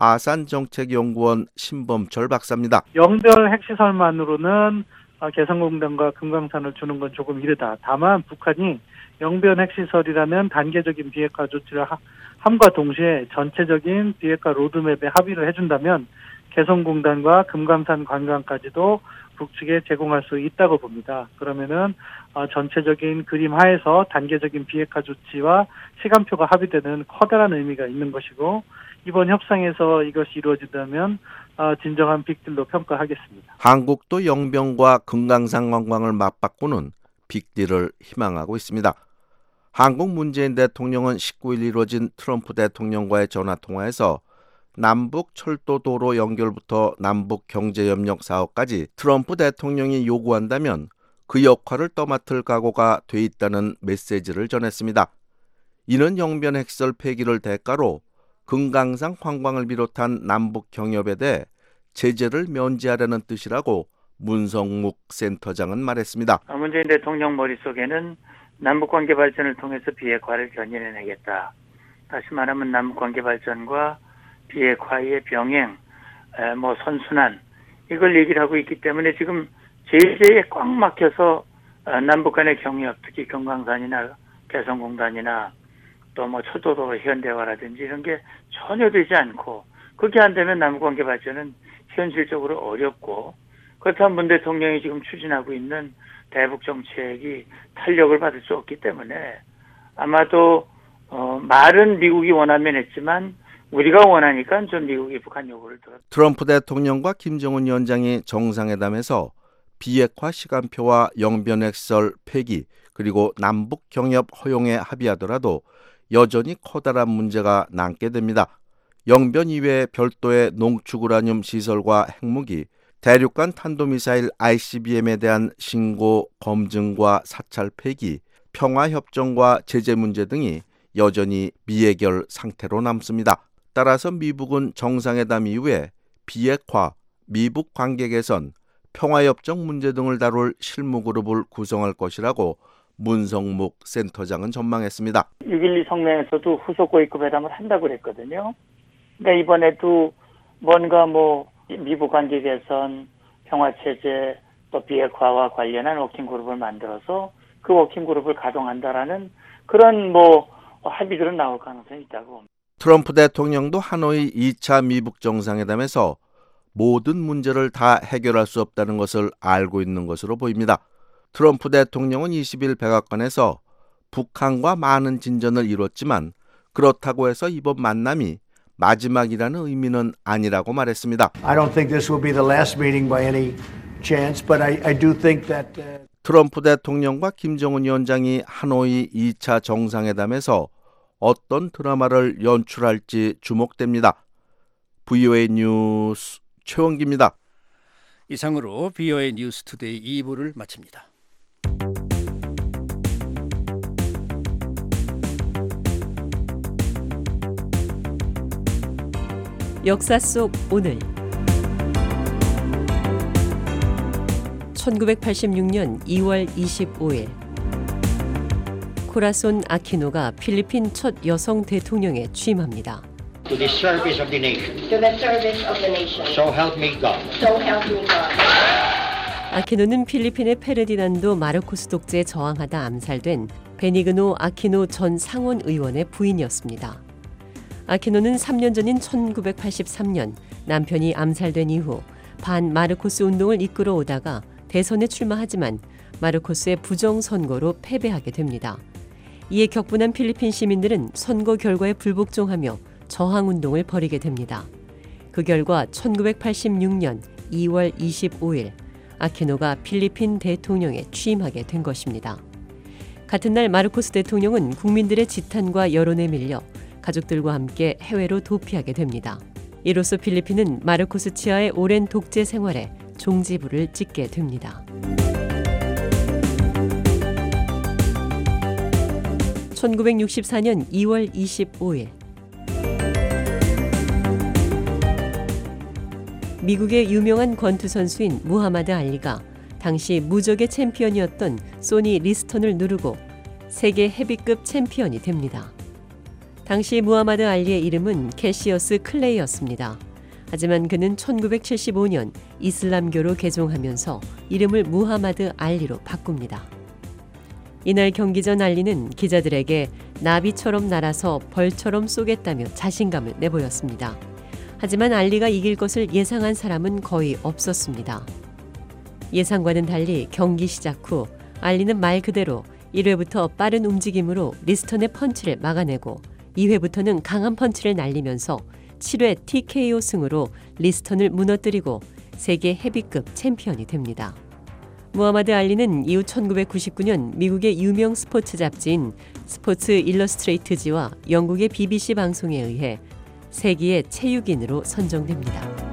아산정책연구원 신범철 박사입니다. 영변 핵시설만으로는 개성공단과 금강산을 주는 건 조금 이르다. 다만 북한이 영변 핵시설이라는 단계적인 비핵화 조치를 함과 동시에 전체적인 비핵화 로드맵에 합의를 해준다면 개성공단과 금강산 관광까지도 북측에 제공할 수 있다고 봅니다. 그러면은 전체적인 그림 하에서 단계적인 비핵화 조치와 시간표가 합의되는 커다란 의미가 있는 것이고 이번 협상에서 이것이 이루어진다면 진정한 빅딜로 평가하겠습니다. 한국도 영변과 금강산 관광을 맞바꾸는 빅딜을 희망하고 있습니다. 한국 문재인 대통령은 19일 이루어진 트럼프 대통령과의 전화통화에서 남북 철도 도로 연결부터 남북 경제협력 사업까지 트럼프 대통령이 요구한다면 그 역할을 떠맡을 각오가 돼 있다는 메시지를 전했습니다. 이는 영변 핵시설 폐기를 대가로 금강산 관광을 비롯한 남북 경협에 대해 제재를 면제하려는 뜻이라고 문성묵 센터장은 말했습니다. 문재인 대통령 머릿속에는 남북관계 발전을 통해서 비핵화를 견인해내겠다. 다시 말하면 남북관계 발전과 비핵화의 병행, 선순환 이걸 얘기를 하고 있기 때문에 지금 제재에 꽉 막혀서 남북 간의 경협, 특히 금강산이나 개성공단이나 또 초도도 현대화라든지 이런 게 전혀 되지 않고 그렇게 안 되면 남북관계 발전은 현실적으로 어렵고 그렇다면 문 대통령이 지금 추진하고 있는 대북 정책이 탄력을 받을 수 없기 때문에 아마도 말은 미국이 원하면 했지만 우리가 원하니까 좀 미국이 북한 요구를 들었다. 트럼프 대통령과 김정은 위원장이 정상회담에서 비핵화 시간표와 영변 핵시설 폐기 그리고 남북 경협 허용에 합의하더라도 여전히 커다란 문제가 남게 됩니다. 영변 이외에 별도의 농축 우라늄 시설과 핵무기, 대륙간 탄도미사일 ICBM에 대한 신고, 검증과 사찰 폐기, 평화협정과 제재 문제 등이 여전히 미해결 상태로 남습니다. 따라서 미국은 정상회담 이후에 비핵화, 미북 관계 개선, 평화협정 문제 등을 다룰 실무그룹을 구성할 것이라고 문성묵 센터장은 전망했습니다. 6.12 성명에서도 후속 고위급 회담을 한다고 그랬거든요. 그러니까 이번에도 뭔가 미북 관계 개선, 평화체제, 또 비핵화와 관련한 워킹그룹을 만들어서 그 워킹그룹을 가동한다라는 그런 합의들은 나올 가능성이 있다고. 트럼프 대통령도 하노이 2차 미북 정상회담에서 모든 문제를 다 해결할 수 없다는 것을 알고 있는 것으로 보입니다. 트럼프 대통령은 20일 백악관에서 북한과 많은 진전을 이뤘지만 그렇다고 해서 이번 만남이 마지막이라는 의미는 아니라고 말했습니다. I don't think this will be the last meeting by any chance, but I do think that 트럼프 대통령과 김정은 위원장이 하노이 2차 정상회담에서 어떤 드라마를 연출할지 주목됩니다. VOA 뉴스 최원기입니다. 이상으로 VOA 뉴스 투데이 2부를 마칩니다. 역사 속 오늘 1986년 2월 25일 코라손 아키노가 필리핀 첫 여성 대통령에 취임합니다. To the service of the nation. To the service of the nation. So help me God. So help me God. 아키노는 필리핀의 페르디난도 마르코스 독재에 저항하다 암살된 베니그노 아키노 전 상원 의원의 부인이었습니다. 아키노는 3년 전인 1983년 남편이 암살된 이후 반 마르코스 운동을 이끌어 오다가 대선에 출마하지만 마르코스의 부정 선거로 패배하게 됩니다. 이에 격분한 필리핀 시민들은 선거 결과에 불복종하며 저항 운동을 벌이게 됩니다. 그 결과 1986년 2월 25일 아키노가 필리핀 대통령에 취임하게 된 것입니다. 같은 날 마르코스 대통령은 국민들의 지탄과 여론에 밀려 가족들과 함께 해외로 도피하게 됩니다. 이로써 필리핀은 마르코스 치하의 오랜 독재 생활에 종지부를 찍게 됩니다. 1964년 2월 25일 미국의 유명한 권투 선수인 무하마드 알리가 당시 무적의 챔피언이었던 소니 리스턴을 누르고 세계 헤비급 챔피언이 됩니다. 당시 무하마드 알리의 이름은 캐시어스 클레이였습니다. 하지만 그는 1975년 이슬람교로 개종하면서 이름을 무하마드 알리로 바꿉니다. 이날 경기 전 알리는 기자들에게 나비처럼 날아서 벌처럼 쏘겠다며 자신감을 내보였습니다. 하지만 알리가 이길 것을 예상한 사람은 거의 없었습니다. 예상과는 달리 경기 시작 후 알리는 말 그대로 1회부터 빠른 움직임으로 리스턴의 펀치를 막아내고 2회부터는 강한 펀치를 날리면서 7회 TKO 승으로 리스턴을 무너뜨리고 세계 헤비급 챔피언이 됩니다. 무하마드 알리는 이후 1999년 미국의 유명 스포츠 잡지인 스포츠 일러스트레이트지와 영국의 BBC 방송에 의해 세계의 체육인으로 선정됩니다.